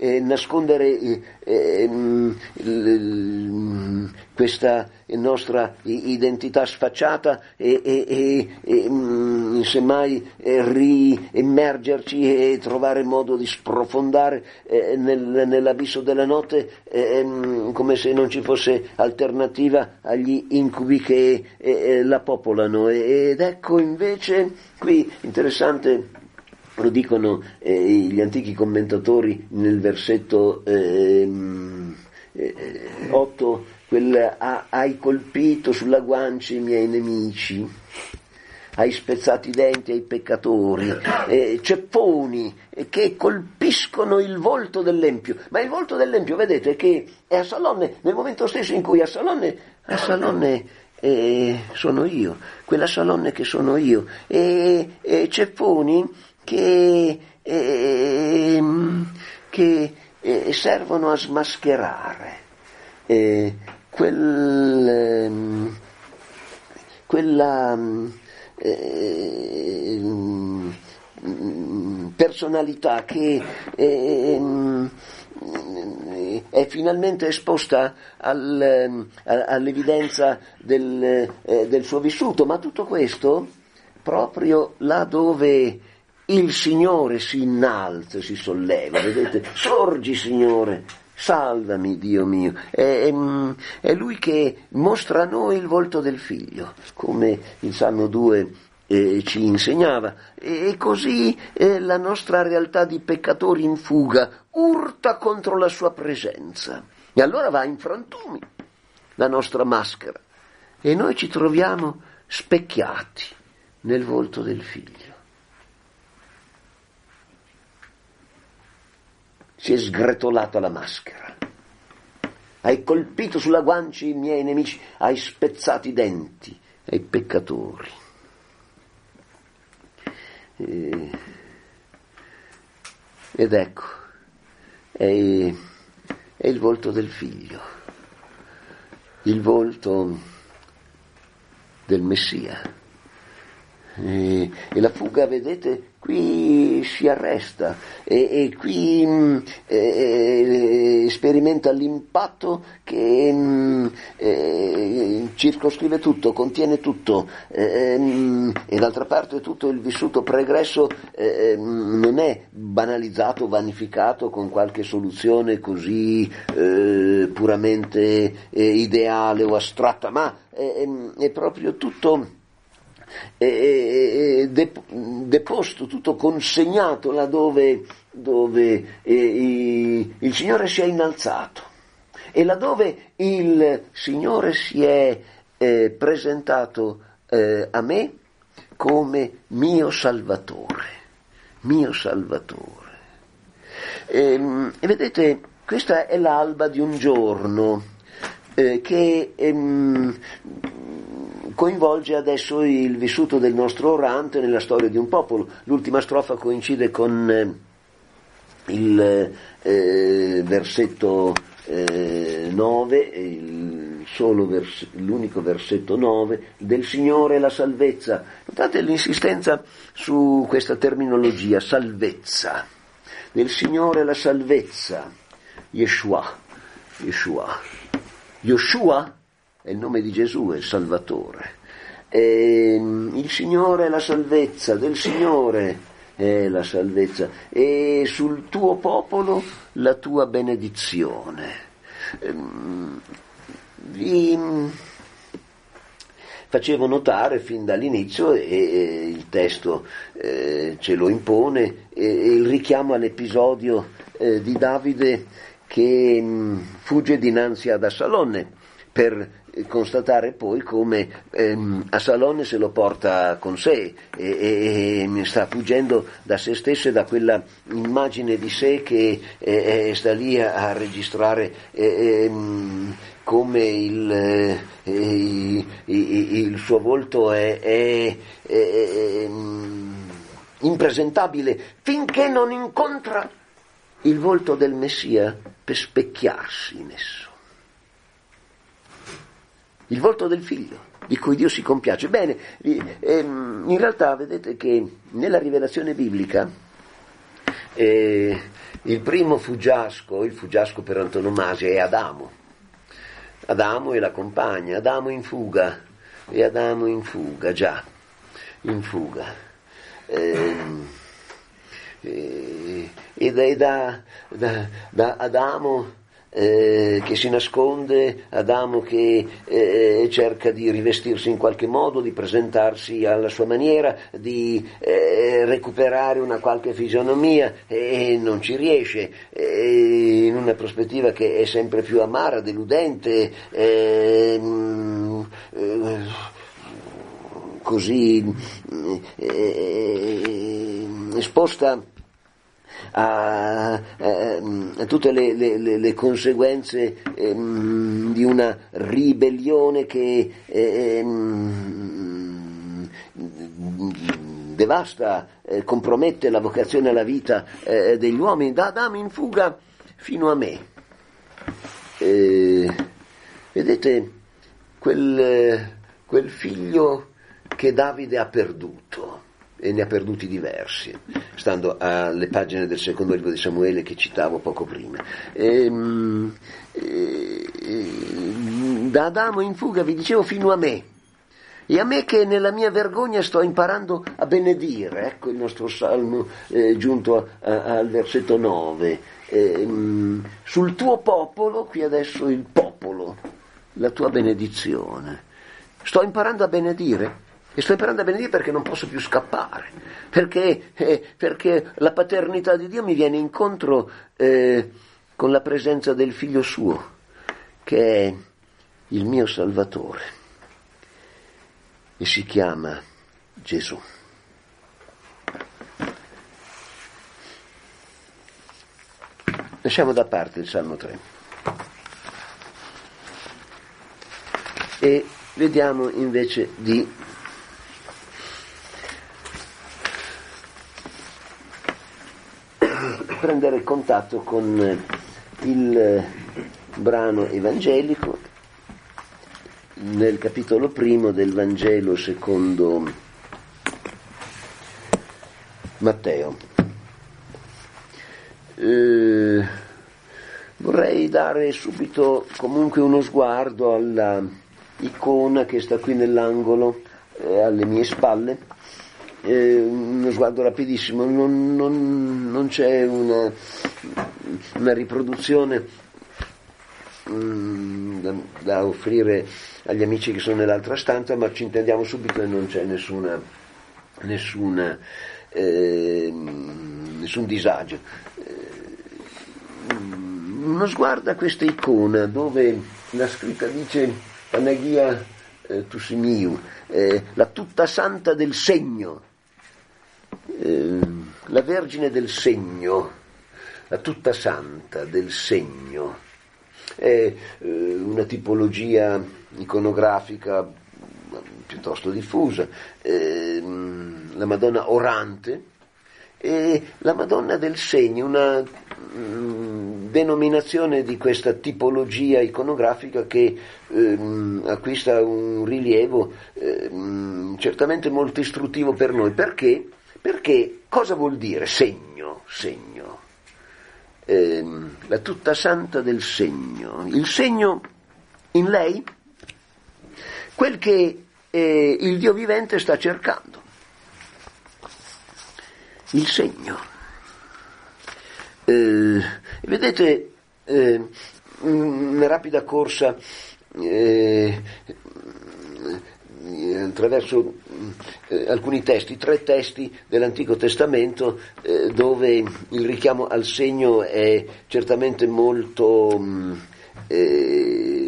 eh, nascondere eh, eh, l, l, questa nostra identità sfacciata e, e, e, e mh, semmai eh, riimmergerci e trovare modo di sprofondare eh, nel, nell'abisso della notte eh, mh, come se non ci fosse alternativa agli incubi che eh, la popolano. Ed ecco invece qui interessante, lo dicono eh, gli antichi commentatori nel versetto eh, eh, otto, quel ah, hai colpito sulla guancia i miei nemici, hai spezzato i denti ai peccatori, eh, cepponi eh, che colpiscono il volto dell'empio. Ma il volto dell'empio, vedete, che è Assalonne, nel momento stesso in cui Assalonne, Assalonne eh, sono io, quella Assalonne che sono io, e, e cepponi che, eh, che eh, servono a smascherare eh, quel, eh, quella eh, personalità che eh, è finalmente esposta al, all'evidenza del, eh, del suo vissuto, ma tutto questo proprio là dove il Signore si innalza, si solleva, vedete? Sorgi, Signore, salvami, Dio mio. È, è, è Lui che mostra a noi il volto del Figlio, come il Salmo due eh, ci insegnava. E così eh, la nostra realtà di peccatori in fuga urta contro la sua presenza. E allora va in frantumi la nostra maschera e noi ci troviamo specchiati nel volto del Figlio. Si è sgretolata la maschera, hai colpito sulla guancia i miei nemici, hai spezzato i denti ai peccatori. E, ed ecco, è, è il volto del Figlio, il volto del Messia. E, e la fuga, vedete, qui si arresta e, e qui mh, eh, sperimenta l'impatto che mh, eh, circoscrive tutto, contiene tutto eh, mh, e d'altra parte tutto il vissuto pregresso eh, mh, non è banalizzato, vanificato con qualche soluzione così eh, puramente eh, ideale o astratta, ma è, è proprio tutto è deposto, tutto consegnato là dove, dove eh, il Signore si è innalzato e laddove il Signore si è eh, presentato eh, a me come mio Salvatore, mio Salvatore. E, e vedete, questa è l'alba di un giorno eh, che ehm, coinvolge adesso il vissuto del nostro orante nella storia di un popolo. L'ultima strofa coincide con eh, il eh, versetto eh, nove, il solo vers- l'unico versetto nove, del Signore la salvezza. Notate l'insistenza su questa terminologia, salvezza. Del Signore la salvezza, Yeshua, Yeshua. Yoshua è il nome di Gesù, è il Salvatore. E il Signore è la salvezza, del Signore è la salvezza, e sul tuo popolo la tua benedizione. Vi facevo notare fin dall'inizio, e il testo eh, ce lo impone, e il richiamo all'episodio eh, di Davide che mh, fugge dinanzi ad Assalonne, per constatare poi come ehm, Assalonne se lo porta con sé e, e, e sta fuggendo da se stesso e da quella immagine di sé che eh, sta lì a, a registrare eh, ehm, come il, eh, il, il suo volto è, è, è, è impresentabile finché non incontra il volto del Messia per specchiarsi in esso. Il volto del Figlio, di cui Dio si compiace. Bene, in realtà vedete che nella rivelazione biblica E il primo fuggiasco, il fuggiasco per antonomasia, è Adamo. Adamo e la compagna, Adamo in fuga, e Adamo in fuga, già, in fuga. E, e, ed è da, da, da Adamo eh, che si nasconde, Adamo che eh, cerca di rivestirsi in qualche modo, di presentarsi alla sua maniera, di eh, recuperare una qualche fisionomia, e non ci riesce, eh, in una prospettiva che è sempre più amara, deludente, eh, eh, così eh, esposta A, a, a tutte le, le, le conseguenze ehm, di una ribellione che ehm, devasta, eh, compromette la vocazione alla vita eh, degli uomini, da Adamo in fuga fino a me. Eh, vedete, quel, quel figlio che Davide ha perduto, e ne ha perduti diversi, stando alle pagine del secondo libro di Samuele che citavo poco prima. E, e, da Adamo in fuga, vi dicevo, fino a me, e a me che nella mia vergogna sto imparando a benedire. Ecco il nostro salmo eh, giunto a, a, al versetto nove. E, sul tuo popolo, qui adesso il popolo, la tua benedizione. Sto imparando a benedire. E sto imparando a benedire perché non posso più scappare, perché, eh, perché la paternità di Dio mi viene incontro eh, con la presenza del figlio suo, che è il mio Salvatore, e si chiama Gesù. Lasciamo da parte il Salmo tre e vediamo invece di prendere contatto con il brano evangelico nel capitolo primo del Vangelo secondo Matteo. Eh, vorrei dare subito comunque uno sguardo alla icona che sta qui nell'angolo eh, alle mie spalle. Eh, uno sguardo rapidissimo, non, non, non c'è una, una riproduzione mm, da, da offrire agli amici che sono nell'altra stanza, ma ci intendiamo subito e non c'è nessuna, nessuna eh, nessun disagio. Eh, uno sguardo a questa icona dove la scritta dice Panagia eh, Tusimiu, eh, la tutta santa del segno. Eh, la Vergine del Segno, la tutta santa del Segno, è eh, una tipologia iconografica piuttosto diffusa, eh, la Madonna orante e la Madonna del Segno, una mh, denominazione di questa tipologia iconografica che eh, acquista un rilievo eh, certamente molto istruttivo per noi. Perché? Perché cosa vuol dire segno? Segno. Eh, la tutta santa del segno. Il segno in lei, quel che eh, il Dio vivente sta cercando. Il segno. Eh, vedete, eh, una rapida corsa eh, attraverso eh, alcuni testi, tre testi dell'Antico Testamento eh, dove il richiamo al segno è certamente molto eh,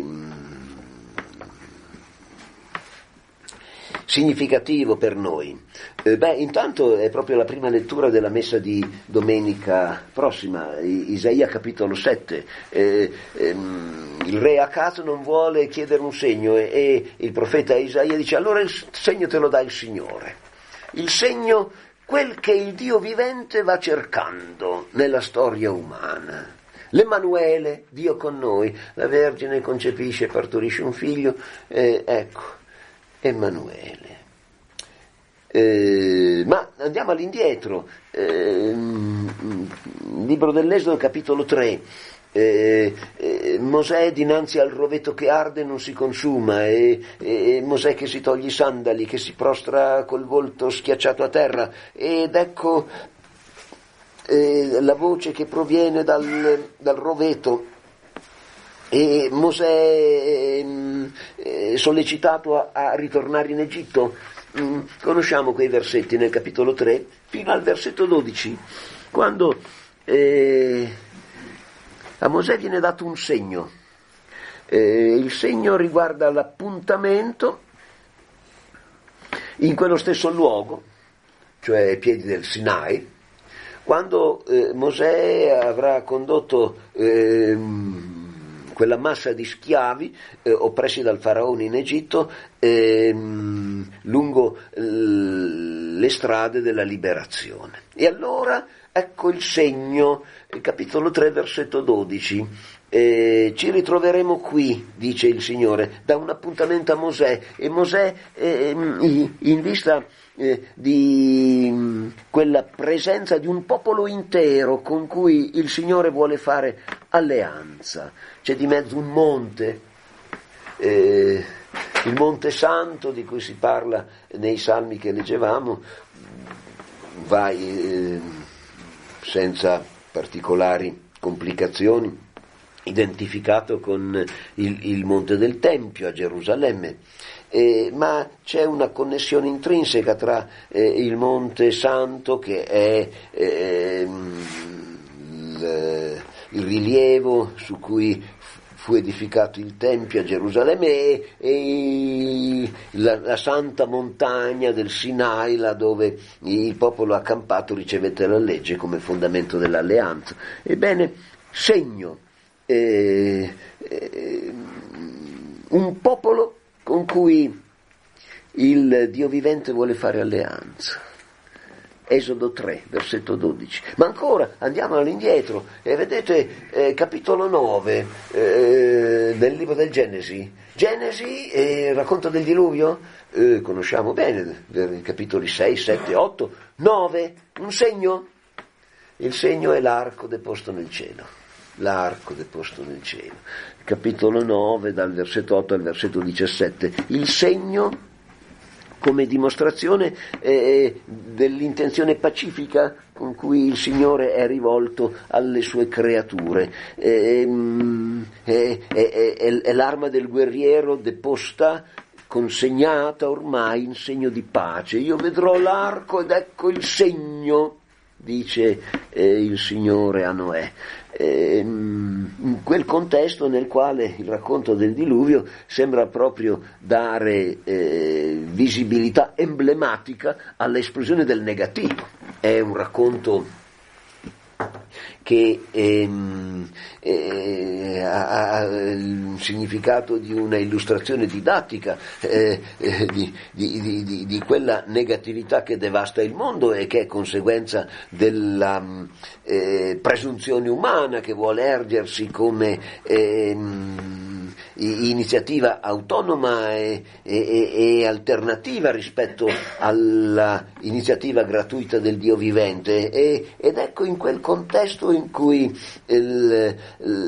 significativo per noi. Eh, beh, intanto è proprio la prima lettura della messa di domenica prossima, Isaia capitolo sette. Eh, ehm, il re Acaz non vuole chiedere un segno e, e il profeta Isaia dice: allora il segno te lo dà il Signore. Il segno, quel che il Dio vivente va cercando nella storia umana. L'Emanuele, Dio con noi, la Vergine concepisce e partorisce un figlio, eh, ecco, Emanuele. Eh, ma andiamo all'indietro, eh, libro dell'Esodo capitolo tre, eh, eh, Mosè dinanzi al roveto che arde non si consuma, e, e Mosè che si toglie i sandali, che si prostra col volto schiacciato a terra, ed ecco eh, la voce che proviene dal, dal roveto. E Mosè è sollecitato a, a ritornare in Egitto. Mm, conosciamo quei versetti nel capitolo tre fino al versetto dodici, quando eh, a Mosè viene dato un segno. Eh, il segno riguarda l'appuntamento in quello stesso luogo, cioè ai piedi del Sinai, quando eh, Mosè avrà condotto eh, quella massa di schiavi eh, oppressi dal faraone in Egitto ehm, lungo l- le strade della liberazione. E allora ecco il segno, il capitolo tre versetto dodici, eh, ci ritroveremo qui, dice il Signore, da un appuntamento a Mosè, e Mosè eh, in vista eh, di quella presenza di un popolo intero con cui il Signore vuole fare alleanza. C'è di mezzo un monte, eh, il Monte Santo di cui si parla nei salmi che leggevamo, va eh, senza particolari complicazioni identificato con il, il Monte del Tempio a Gerusalemme, eh, ma c'è una connessione intrinseca tra eh, il Monte Santo, che è eh, il, il rilievo su cui fu edificato il Tempio a Gerusalemme, e, e la, la santa montagna del Sinai, là dove il popolo accampato ricevette la legge come fondamento dell'alleanza. Ebbene, segno, eh, eh, un popolo con cui il Dio vivente vuole fare alleanza. Esodo tre, versetto dodici. Ma ancora, andiamo all'indietro, e vedete eh, capitolo nove eh, del libro del Genesi. Genesi, eh, racconto del diluvio, eh, conosciamo bene, i capitoli sei, sette, otto, nove, un segno. Il segno è l'arco deposto nel cielo. L'arco deposto nel cielo. Capitolo nove, dal versetto otto al versetto diciassette. Il segno come dimostrazione eh, dell'intenzione pacifica con cui il Signore è rivolto alle sue creature. Eh, è, è, è, è l'arma del guerriero deposta, consegnata ormai in segno di pace. Io vedrò l'arco ed ecco il segno, dice eh, il Signore a Noè. Eh, in quel contesto nel quale il racconto del diluvio sembra proprio dare eh, visibilità emblematica all'esplosione del negativo. È un racconto che ehm, eh, ha, ha il significato di una illustrazione didattica eh, eh, di, di, di, di quella negatività che devasta il mondo e che è conseguenza della eh, presunzione umana che vuole ergersi come ehm, iniziativa autonoma e, e, e alternativa rispetto alla iniziativa gratuita del Dio vivente, e, ed ecco in quel contesto in cui il,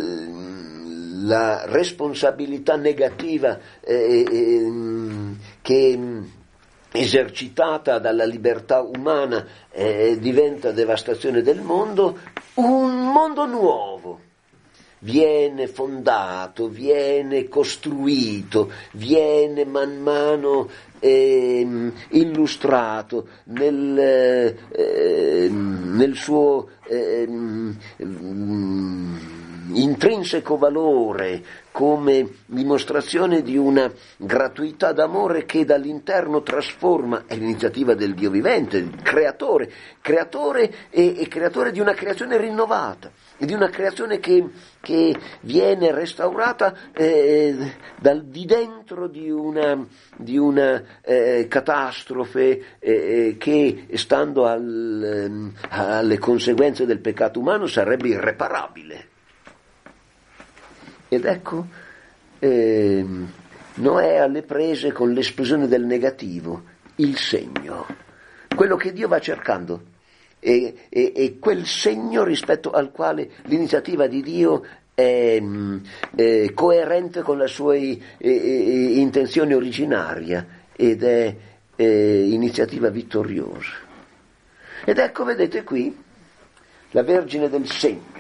la responsabilità negativa eh, eh, che esercitata dalla libertà umana eh, diventa devastazione del mondo, un mondo nuovo viene fondato, viene costruito, viene man mano eh, illustrato nel, eh, nel suo eh, intrinseco valore come dimostrazione di una gratuità d'amore che dall'interno trasforma, è l'iniziativa del Dio vivente, il creatore, creatore e, e creatore di una creazione rinnovata, di una creazione che, che viene restaurata eh, dal di dentro di una, di una eh, catastrofe eh, che, stando al, alle conseguenze del peccato umano, sarebbe irreparabile. Ed ecco eh, Noè alle prese con l'esplosione del negativo, il segno, quello che Dio va cercando, è, è, è quel segno rispetto al quale l'iniziativa di Dio è, è coerente con la sua eh, intenzione originaria ed è, è iniziativa vittoriosa. Ed ecco, vedete qui, la Vergine del Segno.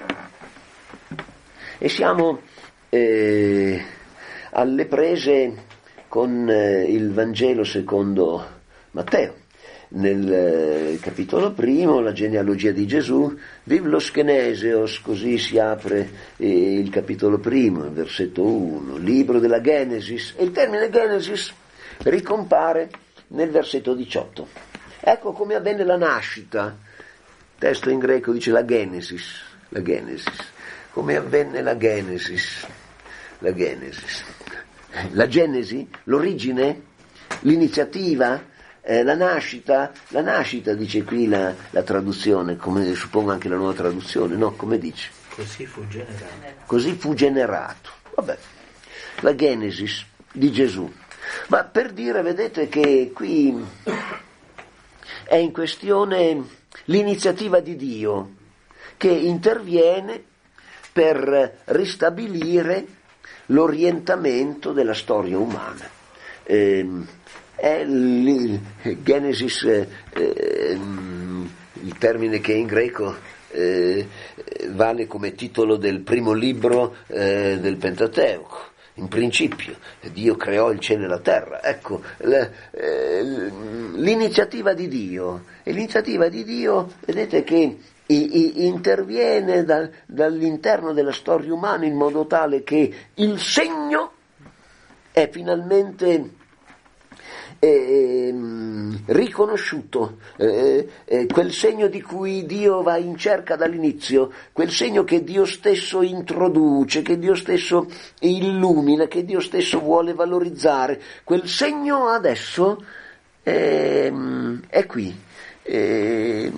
E siamo eh, alle prese con eh, il Vangelo secondo Matteo. Nel eh, capitolo primo, la genealogia di Gesù, Biblos Geneseos, così si apre eh, il capitolo primo, il versetto uno, libro della Genesis, e il termine Genesis ricompare nel versetto diciotto. Ecco come avvenne la nascita. Il testo in greco dice la Genesis, la Genesis. Come avvenne la Genesis, la Genesis. La Genesi, l'origine, l'iniziativa, eh, la nascita, la nascita dice qui la, la traduzione, come suppongo anche la nuova traduzione, no? Come dice? Così fu generato. Così fu generato. Vabbè, la Genesis di Gesù. Ma per dire, vedete che qui è in questione l'iniziativa di Dio che interviene per ristabilire l'orientamento della storia umana. Eh, è il Genesis, eh, eh, il termine che in greco eh, vale come titolo del primo libro eh, del Pentateuco. In principio Dio creò il cielo e la terra. Ecco, l, eh, l'iniziativa di Dio. E l'iniziativa di Dio, vedete che I, i, interviene da, dall'interno della storia umana in modo tale che il segno è finalmente eh, riconosciuto, eh, eh, quel segno di cui Dio va in cerca dall'inizio, quel segno che Dio stesso introduce, che Dio stesso illumina, che Dio stesso vuole valorizzare, quel segno adesso è, è qui. È,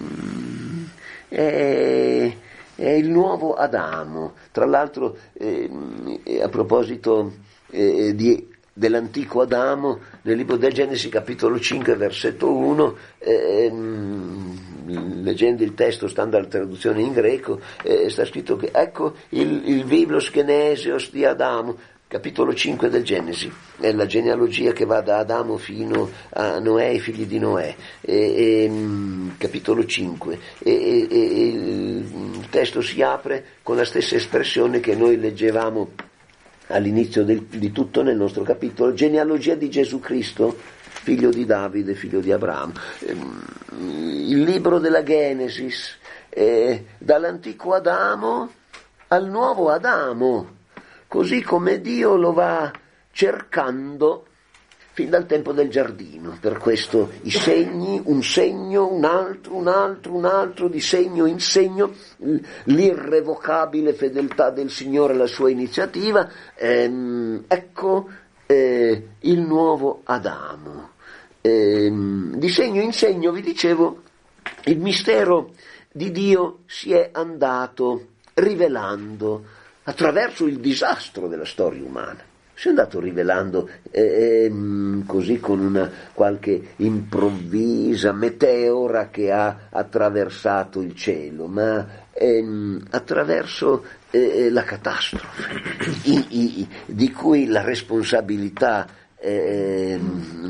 È, è il nuovo Adamo. Tra l'altro, eh, a proposito eh, di, dell'antico Adamo, nel libro del Genesi capitolo cinque versetto uno, eh, leggendo il testo stando alla traduzione in greco, eh, sta scritto che ecco il, il Biblos Geneseos di Adamo, capitolo cinque del Genesi, è la genealogia che va da Adamo fino a Noè, i figli di Noè, e, e, capitolo cinque, e, e, e il testo si apre con la stessa espressione che noi leggevamo all'inizio del, di tutto nel nostro capitolo, genealogia di Gesù Cristo, figlio di Davide, figlio di Abramo. Il libro della Genesis, eh, dall'antico Adamo al nuovo Adamo, così come Dio lo va cercando fin dal tempo del giardino. Per questo i segni, un segno, un altro, un altro, un altro, di segno in segno, l'irrevocabile fedeltà del Signore alla sua iniziativa. Ehm, ecco eh, il nuovo Adamo. Ehm, di segno in segno, vi dicevo, il mistero di Dio si è andato rivelando attraverso il disastro della storia umana. Si è andato rivelando eh, così con una qualche improvvisa meteora che ha attraversato il cielo, ma ehm, attraverso eh, la catastrofe, i, i, di cui la responsabilità eh,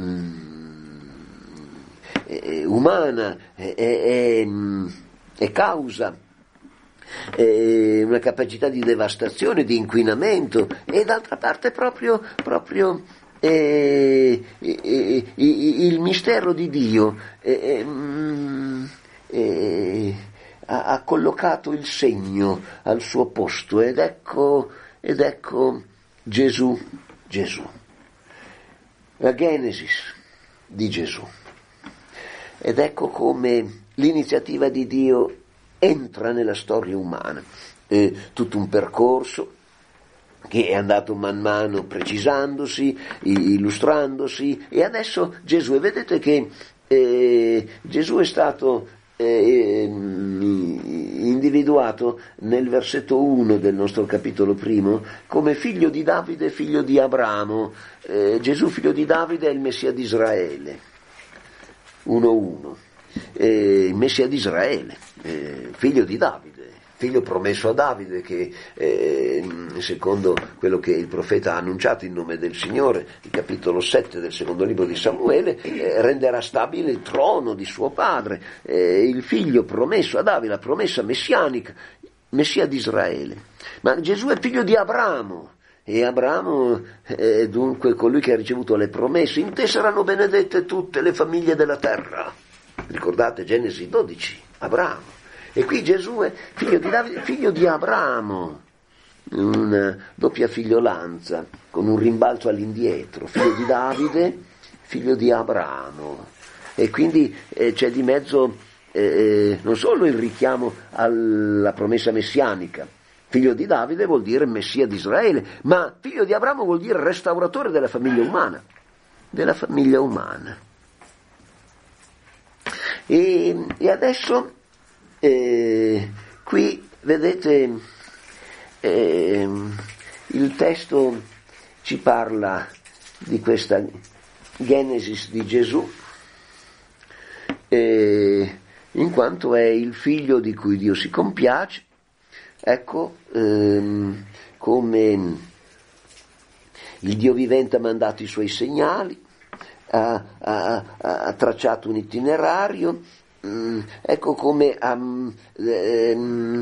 eh, umana è, è, è causa. Eh, una capacità di devastazione, di inquinamento, e d'altra parte proprio, proprio eh, eh, eh, il mistero di Dio eh, eh, ha, ha collocato il segno al suo posto, ed ecco, ed ecco Gesù, Gesù, la Genesis di Gesù, ed ecco come l'iniziativa di Dio entra nella storia umana, eh, tutto un percorso che è andato man mano precisandosi, illustrandosi, e adesso Gesù, e vedete che eh, Gesù è stato eh, individuato nel versetto uno del nostro capitolo primo come figlio di Davide, figlio di Abramo. eh, Gesù figlio di Davide è il Messia di Israele, uno uno. eh, il Messia di Israele, eh, figlio di Davide, figlio promesso a Davide, che eh, secondo quello che il profeta ha annunciato in nome del Signore, il capitolo sette del secondo libro di Samuele, eh, renderà stabile il trono di suo padre, eh, il figlio promesso a Davide, la promessa messianica, Messia di Israele. Ma Gesù è figlio di Abramo, e Abramo è dunque colui che ha ricevuto le promesse. In te saranno benedette tutte le famiglie della terra. Ricordate Genesi dodici, Abramo. E qui Gesù è figlio di Davide, figlio di Abramo, una doppia figliolanza, con un rimbalzo all'indietro, figlio di Davide, figlio di Abramo. E quindi eh, c'è di mezzo eh, non solo il richiamo alla promessa messianica, figlio di Davide vuol dire Messia di Israele, ma figlio di Abramo vuol dire restauratore della famiglia umana, della famiglia umana. E, e adesso Eh, qui vedete eh, il testo ci parla di questa Genesis di Gesù, eh, in quanto è il figlio di cui Dio si compiace. Ecco ehm, come il Dio vivente ha mandato i suoi segnali, ha, ha, ha tracciato un itinerario. Mm, ecco come ha ehm,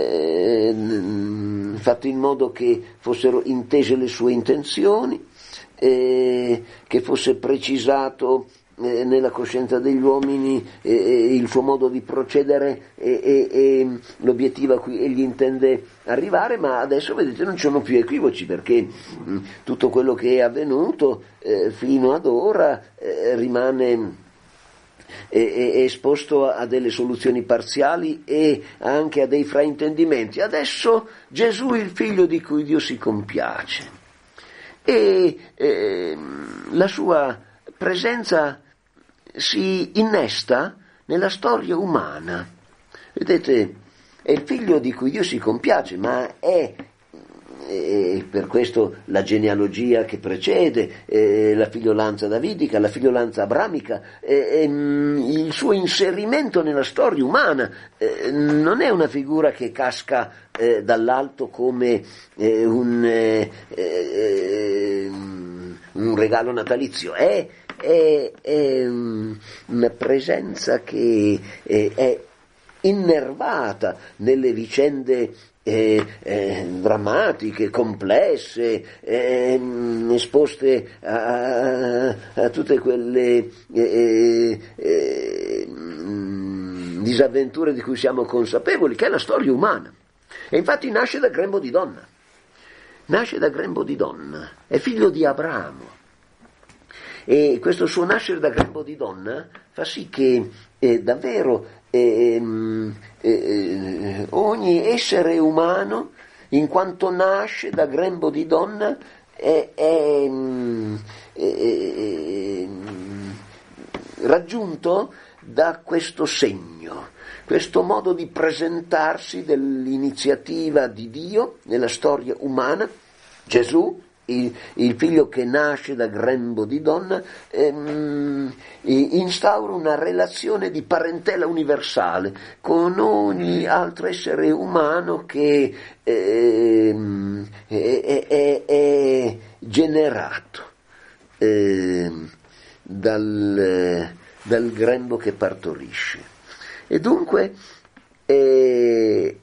ehm, fatto in modo che fossero intese le sue intenzioni, eh, che fosse precisato eh, nella coscienza degli uomini eh, il suo modo di procedere e, e, e l'obiettivo a cui egli intende arrivare. Ma adesso vedete non ci sono più equivoci, perché mh, tutto quello che è avvenuto eh, fino ad ora eh, rimane è esposto a delle soluzioni parziali e anche a dei fraintendimenti. Adesso Gesù, il figlio di cui Dio si compiace, e eh, la sua presenza si innesta nella storia umana. Vedete, è il figlio di cui Dio si compiace, ma è e per questo la genealogia che precede, eh, la figliolanza davidica, la figliolanza abramica, eh, ehm, il suo inserimento nella storia umana eh, non è una figura che casca eh, dall'alto come eh, un, eh, eh, un regalo natalizio, è, è, è una presenza che eh, è innervata nelle vicende Eh, eh, drammatiche, complesse, eh, esposte a, a tutte quelle eh, eh, disavventure di cui siamo consapevoli, che è la storia umana. E infatti nasce da grembo di donna, nasce da grembo di donna, è figlio di Abramo. E questo suo nascere da grembo di donna fa sì che eh, davvero eh, eh, ogni essere umano, in quanto nasce da grembo di donna, è, è, è, è raggiunto da questo segno, questo modo di presentarsi dell'iniziativa di Dio nella storia umana. Gesù, Il, il figlio che nasce da grembo di donna, ehm, instaura una relazione di parentela universale con ogni altro essere umano che ehm, è, è, è, è generato ehm, dal, dal grembo che partorisce. E dunque eh,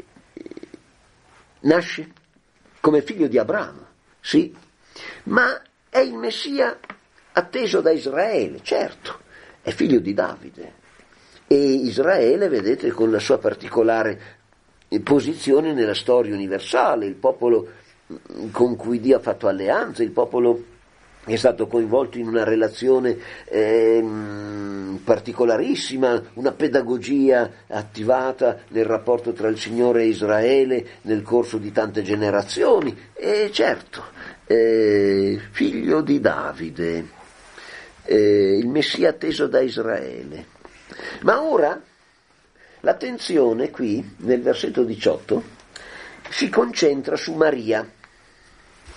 nasce come figlio di Abramo. Sì, ma è il Messia atteso da Israele, certo, è figlio di Davide. E Israele, vedete, con la sua particolare posizione nella storia universale, il popolo con cui Dio ha fatto alleanza, il popolo che è stato coinvolto in una relazione ehm, particolarissima, una pedagogia attivata nel rapporto tra il Signore e Israele nel corso di tante generazioni. E certo, eh, figlio di Davide, eh, il Messia atteso da Israele. Ma ora l'attenzione qui, nel versetto diciotto, si concentra su Maria.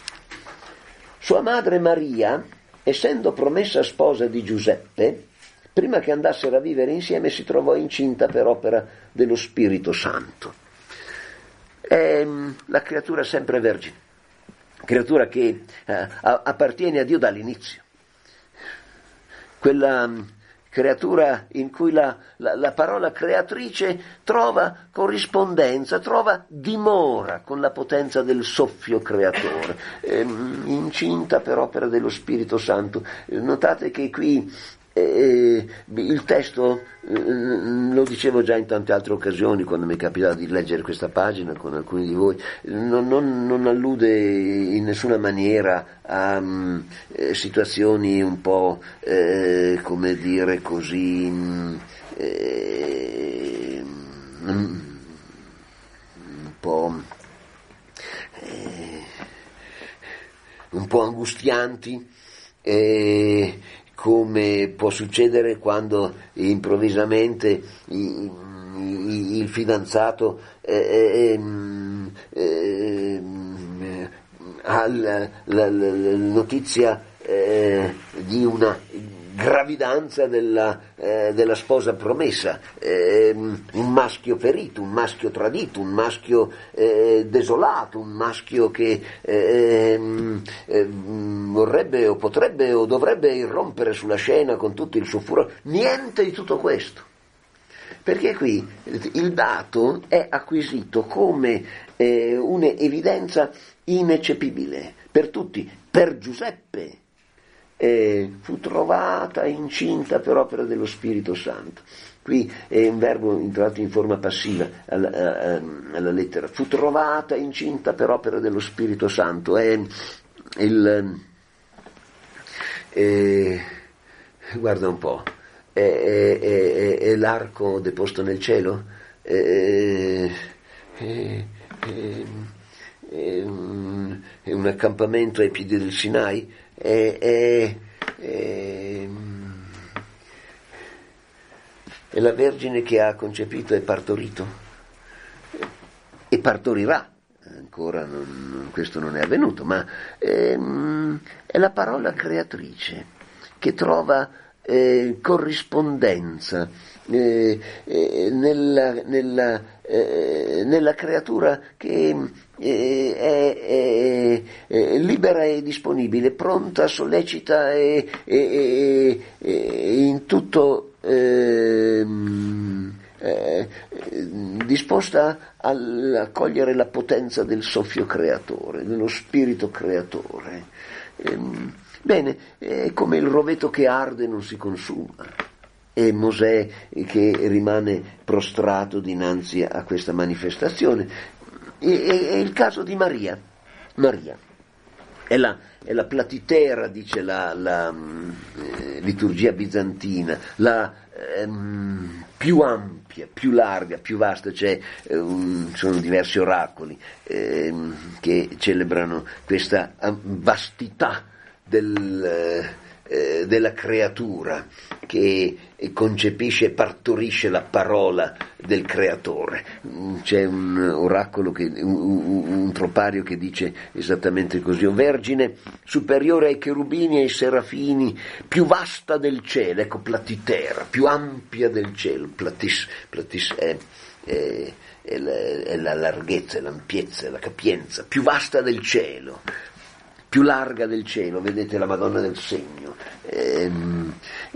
Sua madre Maria, essendo promessa sposa di Giuseppe, prima che andassero a vivere insieme si trovò incinta per opera dello Spirito Santo. È la creatura sempre vergine, creatura che eh, appartiene a Dio dall'inizio, quella creatura in cui la, la, la parola creatrice trova corrispondenza, trova dimora con la potenza del soffio creatore, ehm, incinta per opera dello Spirito Santo. Notate che qui eh, il testo, eh, lo dicevo già in tante altre occasioni quando mi è capitato di leggere questa pagina con alcuni di voi, non, non, non allude in nessuna maniera a um, eh, situazioni un po' eh, come dire così eh, un po' eh, un po' angustianti, eh, come può succedere quando improvvisamente il, il fidanzato eh, eh, eh, ha la, la, la notizia eh, di una gravidanza della, eh, della sposa promessa, eh, un maschio ferito, un maschio tradito, un maschio eh, desolato, un maschio che eh, eh, vorrebbe o potrebbe o dovrebbe irrompere sulla scena con tutto il suo furore. Niente di tutto questo, perché qui il dato è acquisito come eh, un'evidenza ineccepibile per tutti. Per Giuseppe Eh, fu trovata incinta per opera dello Spirito Santo. Qui è un verbo introdotto in forma passiva alla, alla, alla lettera. Fu trovata incinta per opera dello Spirito Santo. È il è, guarda un po', è, è, è, è l'arco deposto nel cielo, è, è, è, è, un, è un accampamento ai piedi del Sinai. È, è, è, è la Vergine che ha concepito e partorito e partorirà, ancora non, questo non è avvenuto, ma è, è la parola creatrice che trova eh, corrispondenza eh, eh, nella, nella, eh, nella creatura che eh, è, è, è libera e disponibile, pronta, sollecita e, e, e in tutto eh, eh, disposta a cogliere la potenza del soffio creatore, dello spirito creatore. Eh, Bene, è come il roveto che arde e non si consuma, e Mosè che rimane prostrato dinanzi a questa manifestazione. E, è il caso di Maria. Maria è la, è la platitera, dice la, la eh, liturgia bizantina, la ehm, più ampia, più larga, più vasta. C'è, eh, un, sono diversi oracoli ehm, che celebrano questa vastità Del, eh, della creatura che concepisce e partorisce la parola del creatore. C'è un oracolo, che, un, un tropario che dice esattamente così: o Vergine superiore ai cherubini e ai serafini, più vasta del cielo, ecco platitera, più ampia del cielo, platis, platis è, è, è, la, è la larghezza, è l'ampiezza, è la capienza, più vasta del cielo, più larga del cielo. Vedete la Madonna del Segno, ehm,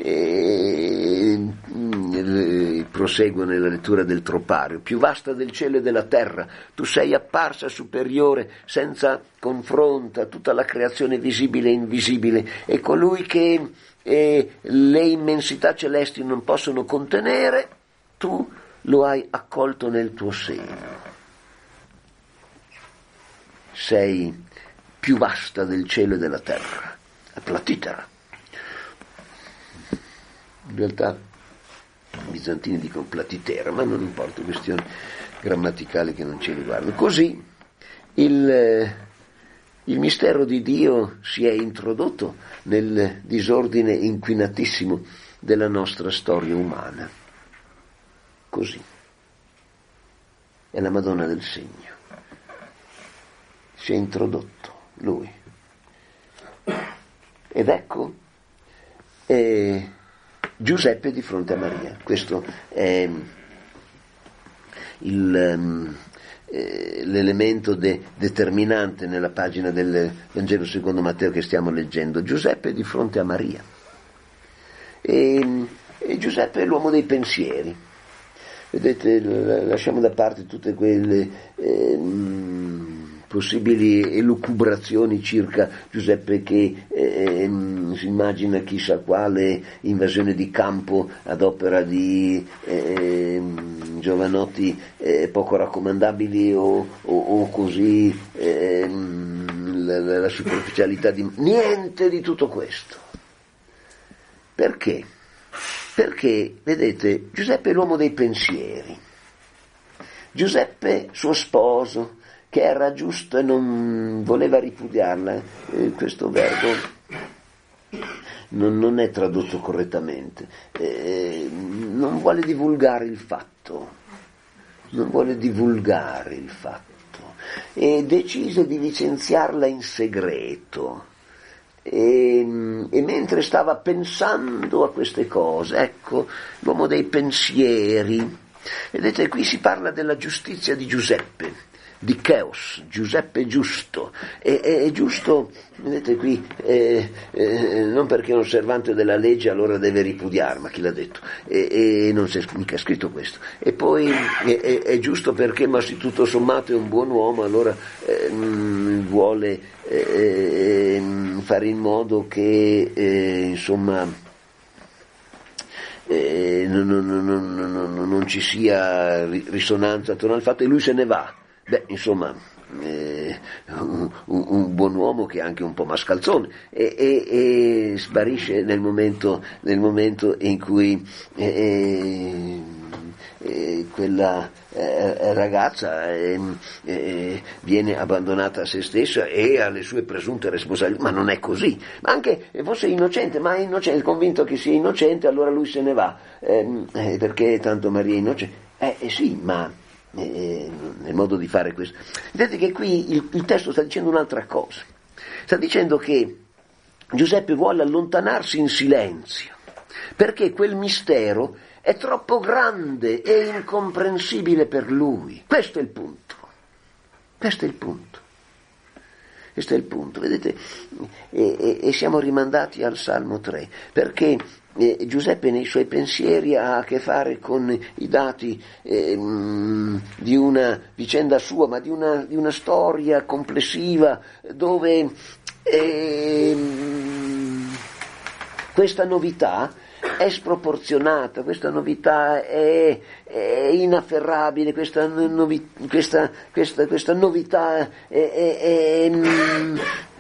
ehm, proseguo nella lettura del tropario: più vasta del cielo e della terra, tu sei apparsa superiore senza confronto a tutta la creazione visibile e invisibile, e colui che eh, le immensità celesti non possono contenere, tu lo hai accolto nel tuo seno. Sei più vasta del cielo e della terra, la platitera. In realtà i bizantini dicono platitera, ma non importa, questioni grammaticali che non ci riguardano. Così il, il mistero di Dio si è introdotto nel disordine inquinatissimo della nostra storia umana. Così. È la Madonna del Segno. Si è introdotto Lui. Ed ecco, eh, Giuseppe di fronte a Maria. Questo è il, um, eh, l'elemento de- determinante nella pagina del Vangelo secondo Matteo che stiamo leggendo. Giuseppe di fronte a Maria. E, e Giuseppe è l'uomo dei pensieri. Vedete, lasciamo da parte tutte quelle eh, possibili elucubrazioni circa Giuseppe che eh, si immagina chissà quale invasione di campo ad opera di eh, giovanotti eh, poco raccomandabili o, o, o così eh, la, la superficialità di... Niente di tutto questo. Perché? Perché, vedete, Giuseppe è l'uomo dei pensieri. Giuseppe, suo sposo, che era giusto e non voleva ripudiarla, eh, questo verbo non, non è tradotto correttamente, eh, non vuole divulgare il fatto, non vuole divulgare il fatto, e decise di licenziarla in segreto. E, e mentre stava pensando a queste cose, ecco, l'uomo dei pensieri, vedete, qui si parla della giustizia di Giuseppe, di Cheos, Giuseppe giusto, e, è giusto, vedete qui, eh, eh, non perché è un osservante della legge allora deve ripudiare, ma chi l'ha detto? E, e non c'è mica scritto questo. E poi è, è, è giusto perché, ma se tutto sommato è un buon uomo, allora eh, vuole eh, fare in modo che, eh, insomma, eh, non, non, non, non, non ci sia risonanza attorno al fatto, e lui se ne va. Beh, insomma, eh, un, un, un buon uomo che è anche un po' mascalzone, e, e, e sparisce nel momento, nel momento in cui eh, eh, quella eh, ragazza eh, eh, viene abbandonata a se stessa e alle sue presunte responsabilità. Ma non è così, ma anche fosse innocente, ma è innocente, convinto che sia innocente, allora lui se ne va, eh, eh, perché tanto Maria è innocente. Eh, eh sì, ma Eh, nel modo di fare questo, vedete che qui il, il testo sta dicendo un'altra cosa, sta dicendo che Giuseppe vuole allontanarsi in silenzio perché quel mistero è troppo grande e incomprensibile per lui. Questo è il punto, questo è il punto, questo è il punto, vedete, e, e, e siamo rimandati al Salmo tre, perché Eh, Giuseppe nei suoi pensieri ha a che fare con i dati eh, mh, di una vicenda sua, ma di una, di una storia complessiva dove eh, questa novità è sproporzionata, questa novità è, è inafferrabile, questa, novi, questa, questa, questa novità è, è, è mh,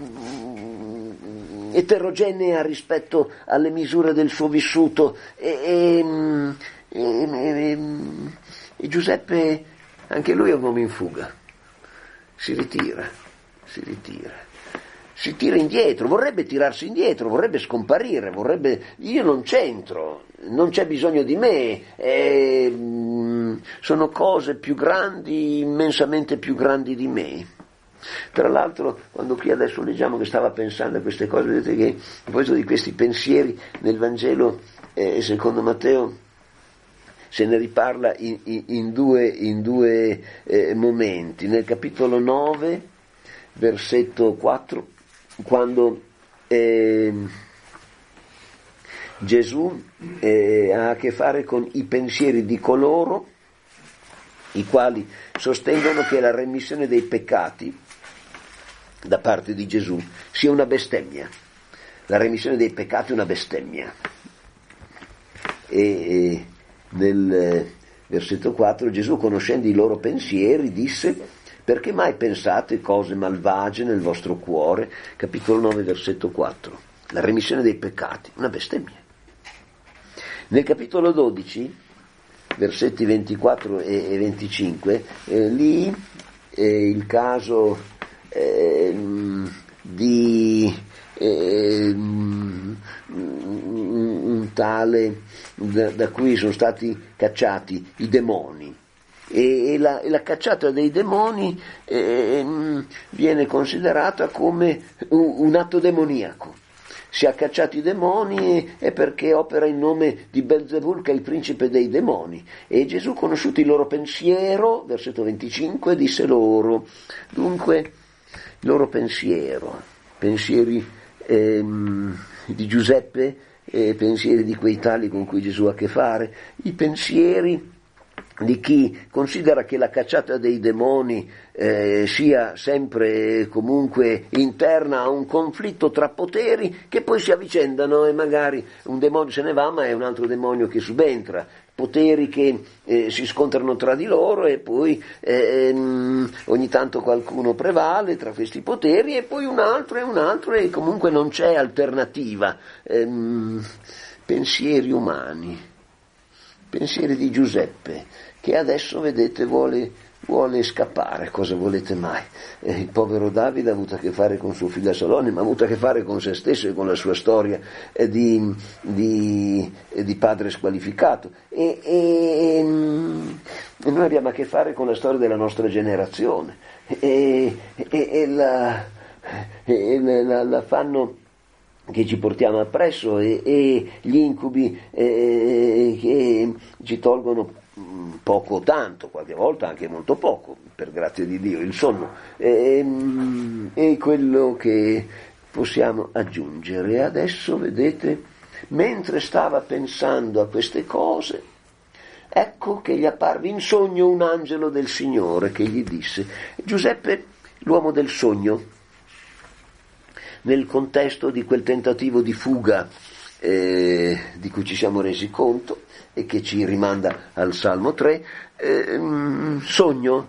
eterogenea rispetto alle misure del suo vissuto, e, e, e, e, e Giuseppe, anche lui è un uomo in fuga, si ritira, si ritira, si tira indietro, vorrebbe tirarsi indietro, vorrebbe scomparire, vorrebbe, io non c'entro, non c'è bisogno di me, eh, sono cose più grandi, immensamente più grandi di me. Tra l'altro, quando qui adesso leggiamo che stava pensando a queste cose, vedete che a proposito di questi pensieri nel Vangelo eh, secondo Matteo se ne riparla in, in, in due, in due eh, momenti. Nel capitolo nove, versetto quattro, quando eh, Gesù eh, ha a che fare con i pensieri di coloro i quali sostengono che la remissione dei peccati da parte di Gesù sia una bestemmia. La remissione dei peccati è una bestemmia. E, e nel versetto quattro Gesù, conoscendo i loro pensieri, disse: perché mai pensate cose malvagie nel vostro cuore? Capitolo nove, versetto quattro. La remissione dei peccati, una bestemmia. Nel capitolo dodici, versetti ventiquattro e venticinque, eh, lì eh, il caso eh, di eh, un tale da, da cui sono stati cacciati i demoni, e, e, la, e la cacciata dei demoni eh, viene considerata come un, un atto demoniaco. se ha cacciato i demoni è perché opera in nome di Belzebul, che è il principe dei demoni. E Gesù, conosciuto il loro pensiero, versetto venticinque, disse loro, dunque il loro pensiero, pensieri ehm, di Giuseppe, eh, pensieri di quei tali con cui Gesù ha a che fare, i pensieri di chi considera che la cacciata dei demoni eh, sia sempre comunque interna a un conflitto tra poteri che poi si avvicendano e magari un demonio se ne va ma è un altro demonio che subentra, poteri che eh, si scontrano tra di loro e poi eh, ogni tanto qualcuno prevale tra questi poteri e poi un altro e un altro e comunque non c'è alternativa. Ehm, pensieri umani, pensieri di Giuseppe, che adesso, vedete, vuole, vuole scappare. Cosa volete mai? Eh, il povero Davide ha avuto a che fare con suo figlio Absalone, ma ha avuto a che fare con se stesso e con la sua storia eh, di, di, eh, di padre squalificato. E, e, e noi abbiamo a che fare con la storia della nostra generazione. E, e, e, la, e la, la fanno che ci portiamo appresso e, e gli incubi eh, che ci tolgono poco o tanto, qualche volta anche molto poco, per grazia di Dio, il sonno e, e quello che possiamo aggiungere. Adesso, vedete, mentre stava pensando a queste cose, ecco che gli apparve in sogno un angelo del Signore che gli disse, Giuseppe, l'uomo del sogno, nel contesto di quel tentativo di fuga eh, di cui ci siamo resi conto e che ci rimanda al Salmo tre, eh, sogno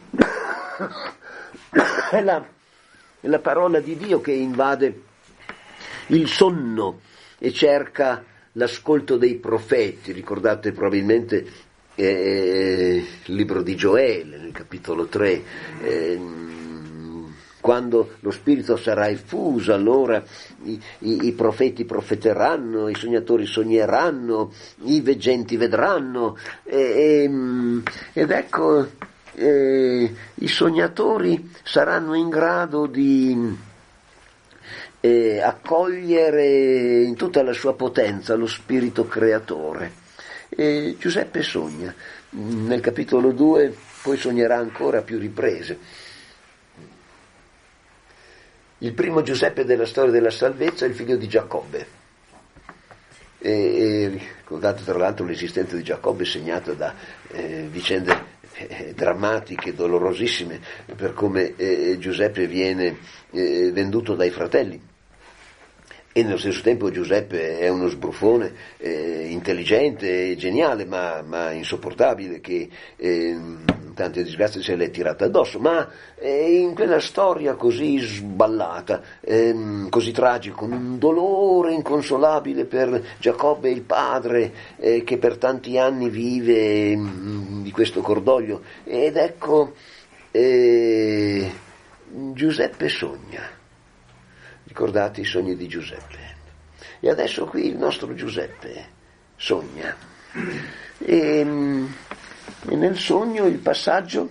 è la, è la parola di Dio che invade il sonno e cerca l'ascolto dei profeti. Ricordate probabilmente eh, il libro di Gioele, nel capitolo tre, eh, quando lo spirito sarà effuso, allora i, i, i profeti profeteranno, i sognatori sogneranno, i veggenti vedranno, e, e, ed ecco, eh, i sognatori saranno in grado di eh, accogliere in tutta la sua potenza lo spirito creatore. E Giuseppe sogna, nel capitolo due poi sognerà ancora a più riprese. Il primo Giuseppe della storia della salvezza è il figlio di Giacobbe. E, e ricordate tra l'altro l'esistenza di Giacobbe è segnata da eh, vicende eh, drammatiche, dolorosissime, per come eh, Giuseppe viene eh, venduto dai fratelli. E nello stesso tempo Giuseppe è uno sbruffone eh, intelligente e geniale, ma, ma insopportabile, che eh, tante disgrazie se le è tirate addosso, ma eh, in quella storia così sballata, eh, così tragica, con un dolore inconsolabile per Giacobbe il padre, eh, che per tanti anni vive mh, di questo cordoglio, ed ecco eh, Giuseppe sogna. Ricordate i sogni di Giuseppe. E adesso qui il nostro Giuseppe sogna. E, e nel sogno il passaggio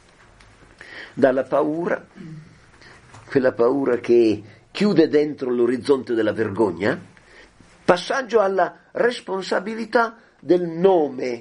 dalla paura, quella paura che chiude dentro l'orizzonte della vergogna, passaggio alla responsabilità del nome,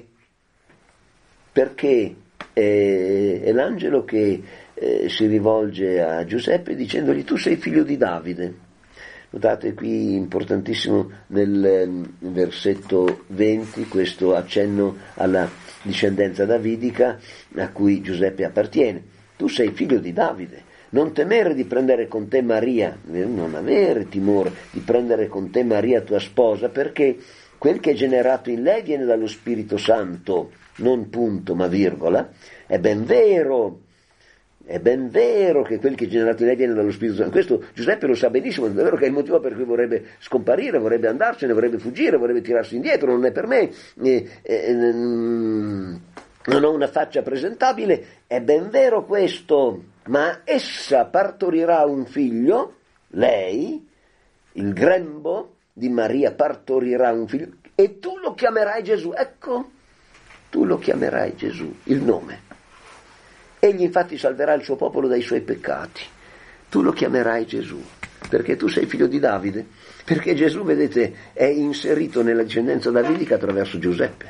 perché eh, è l'angelo che Eh, si rivolge a Giuseppe dicendogli tu sei figlio di Davide. Notate qui importantissimo nel eh, versetto venti questo accenno alla discendenza davidica a cui Giuseppe appartiene. Tu sei figlio di Davide, non temere di prendere con te Maria, non avere timore di prendere con te Maria tua sposa, perché quel che è generato in lei viene dallo Spirito Santo, non punto ma virgola. È ben vero È ben vero che quel che è generato in lei viene dallo Spirito Santo. Questo Giuseppe lo sa benissimo, è vero che è il motivo per cui vorrebbe scomparire, vorrebbe andarsene, vorrebbe fuggire, vorrebbe tirarsi indietro, non è per me, eh, eh, non ho una faccia presentabile, è ben vero questo, ma essa partorirà un figlio, lei, il grembo di Maria partorirà un figlio, e tu lo chiamerai Gesù. Ecco, tu lo chiamerai Gesù, il nome. Egli infatti salverà il suo popolo dai suoi peccati. Tu lo chiamerai Gesù. perché tu sei figlio di Davide, perché Gesù, vedete, è inserito nella discendenza davidica attraverso Giuseppe.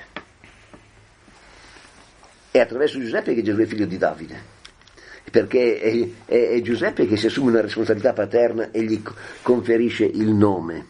È attraverso Giuseppe che Gesù è figlio di Davide, perché è, è, è Giuseppe che si assume una responsabilità paterna e gli conferisce il nome.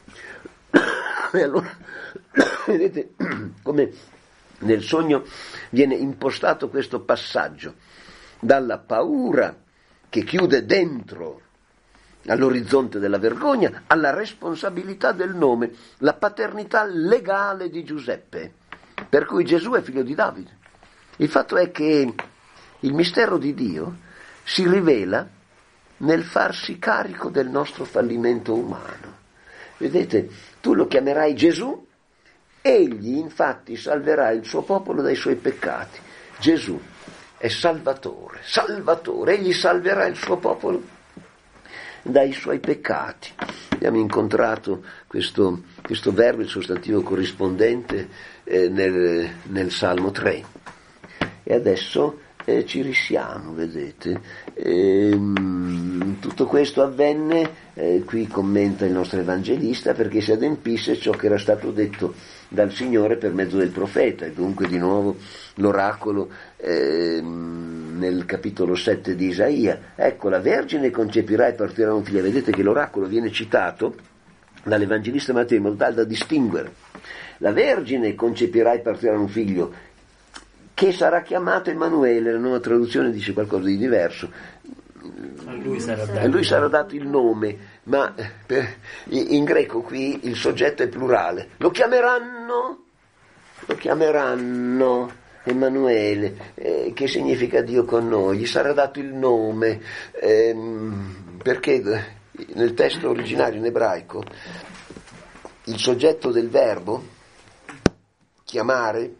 E allora, vedete come nel sogno viene impostato questo passaggio dalla paura che chiude dentro all'orizzonte della vergogna alla responsabilità del nome, la paternità legale di Giuseppe, per cui Gesù è figlio di Davide. Il fatto è che il mistero di Dio si rivela nel farsi carico del nostro fallimento umano. Vedete, tu lo chiamerai Gesù, egli infatti salverà il suo popolo dai suoi peccati. Gesù è Salvatore, Salvatore, egli salverà il suo popolo dai suoi peccati. Abbiamo incontrato questo, questo verbo, il sostantivo corrispondente, eh, nel, nel Salmo tre. E adesso eh, ci risiamo, vedete. Ehm, tutto questo avvenne, eh, qui commenta il nostro evangelista, perché si adempisse ciò che era stato detto dal Signore per mezzo del profeta, e dunque di nuovo l'oracolo eh, nel capitolo sette di Isaia. Ecco, la Vergine concepirà e partirà un figlio. Vedete che l'oracolo viene citato dall'Evangelista Matteo in modo tale da distinguere. La Vergine concepirà e partirà un figlio che sarà chiamato Emanuele. La nuova traduzione dice qualcosa di diverso. A lui sarà dato, a lui sarà dato il nome, ma per, in greco qui il soggetto è plurale. Lo chiameranno, lo chiameranno Emanuele, eh, che significa Dio con noi. Gli sarà dato il nome, ehm, perché nel testo originario in ebraico il soggetto del verbo chiamare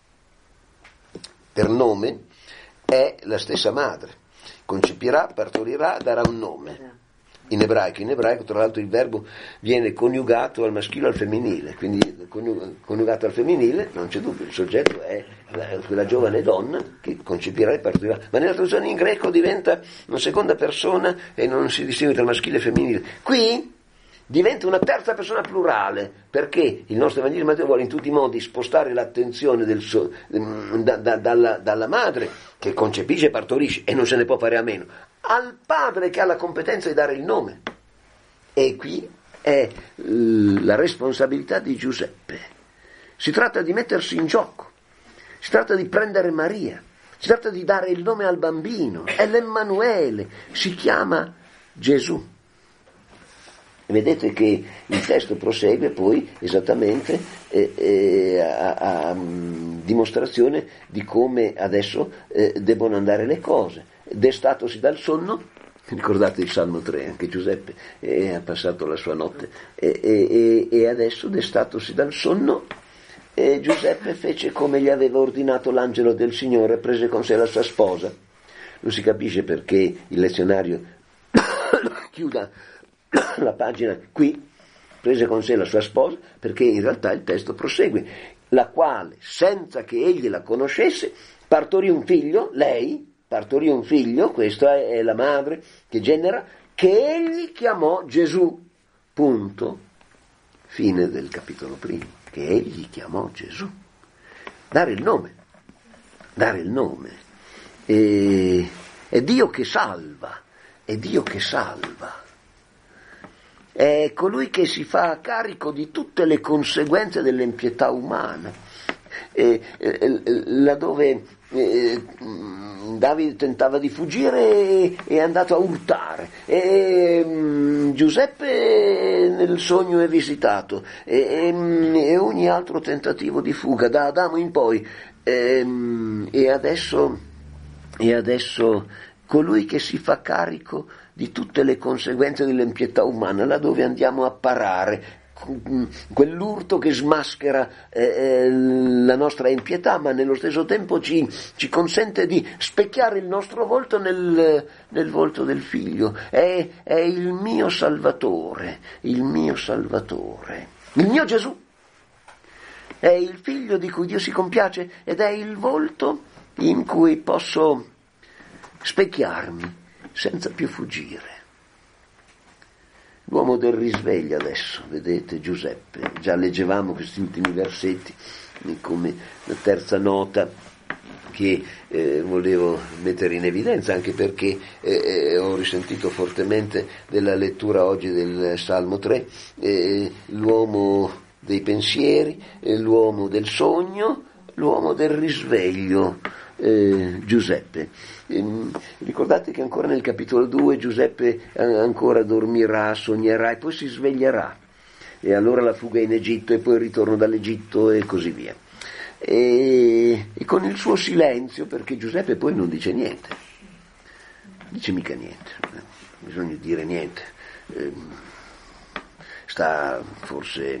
per nome è la stessa madre. Concepirà, partorirà, darà un nome. In ebraico, in ebraico tra l'altro il verbo viene coniugato al maschile o al femminile, quindi coniugato al femminile non c'è dubbio, il soggetto è la, quella giovane donna che concepirà e partorirà, ma nella traduzione in greco diventa una seconda persona e non si distingue tra maschile e femminile. Qui diventa una terza persona plurale, perché il nostro Evangelista Matteo vuole in tutti i modi spostare l'attenzione del so, da, da, dalla, dalla madre che concepisce e partorisce, e non se ne può fare a meno, al padre che ha la competenza di dare il nome. E qui è la responsabilità di Giuseppe. Si tratta di mettersi in gioco, si tratta di prendere Maria, si tratta di dare il nome al bambino, è l'Emmanuele, si chiama Gesù. Vedete che il testo prosegue poi esattamente eh, eh, a, a, a dimostrazione di come adesso eh, debbono andare le cose. Destatosi dal sonno, ricordate il Salmo tre, anche Giuseppe eh, ha passato la sua notte, e, e, e adesso destatosi dal sonno, eh, Giuseppe fece come gli aveva ordinato l'angelo del Signore, prese con sé la sua sposa. Non si capisce perché il lezionario chiuda la pagina qui, prese con sé la sua sposa, perché in realtà il testo prosegue, la quale, senza che egli la conoscesse, partorì un figlio, lei partorì un figlio, questa è la madre che genera, che egli chiamò Gesù, punto, fine del capitolo primo, che egli chiamò Gesù. Dare il nome, dare il nome, e, è Dio che salva, è Dio che salva. È colui che si fa carico di tutte le conseguenze dell'impietà umana. E, e, laddove e, Davide tentava di fuggire, è andato a urtare, e um, Giuseppe nel sogno è visitato, e, e, e ogni altro tentativo di fuga da Adamo in poi, e, e adesso e adesso colui che si fa carico di tutte le conseguenze dell'impietà umana, laddove andiamo a parare, quell'urto che smaschera eh, la nostra impietà, ma nello stesso tempo ci, ci consente di specchiare il nostro volto nel, nel volto del Figlio. È, è il mio Salvatore, il mio Salvatore, il mio Gesù. È il Figlio di cui Dio si compiace ed è il volto in cui posso specchiarmi senza più fuggire. l'uomo del risveglio adesso, vedete, Giuseppe, già leggevamo questi ultimi versetti come la terza nota che eh, volevo mettere in evidenza, anche perché eh, ho risentito fortemente della lettura oggi del Salmo tre, eh, l'uomo dei pensieri, eh, l'uomo del sogno, l'uomo del risveglio, eh, Giuseppe. Eh, ricordate che ancora nel capitolo due Giuseppe ancora dormirà, sognerà e poi si sveglierà, e allora la fuga in Egitto e poi il ritorno dall'Egitto e così via. E, e con il suo silenzio, perché Giuseppe poi non dice niente, dice mica niente, non bisogna dire niente, eh, sta forse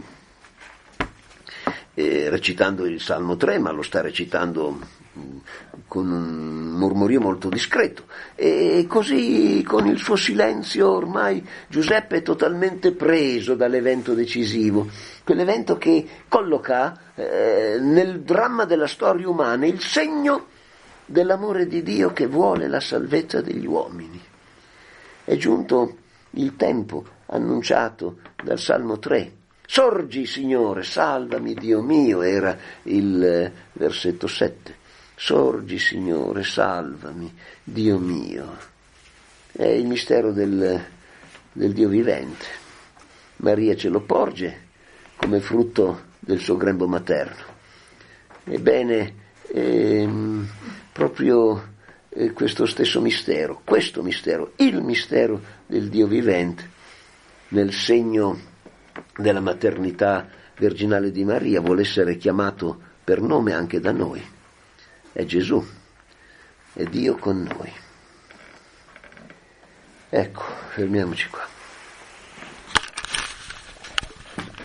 eh, recitando il Salmo tre, ma lo sta recitando con un mormorio molto discreto, e così con il suo silenzio ormai Giuseppe è totalmente preso dall'evento decisivo, quell'evento che colloca eh, nel dramma della storia umana il segno dell'amore di Dio che vuole la salvezza degli uomini. È giunto il tempo annunciato dal Salmo tre. Sorgi, Signore, salvami, Dio mio, era il eh, versetto sette. Sorgi, Signore, salvami, Dio mio. È il mistero del, del Dio vivente. Maria ce lo porge come frutto del suo grembo materno. Ebbene, ehm, proprio eh, questo stesso mistero, questo mistero, il mistero del Dio vivente, nel segno della maternità virginale di Maria, vuole essere chiamato per nome anche da noi. È Gesù, è Dio con noi. Ecco, fermiamoci qua.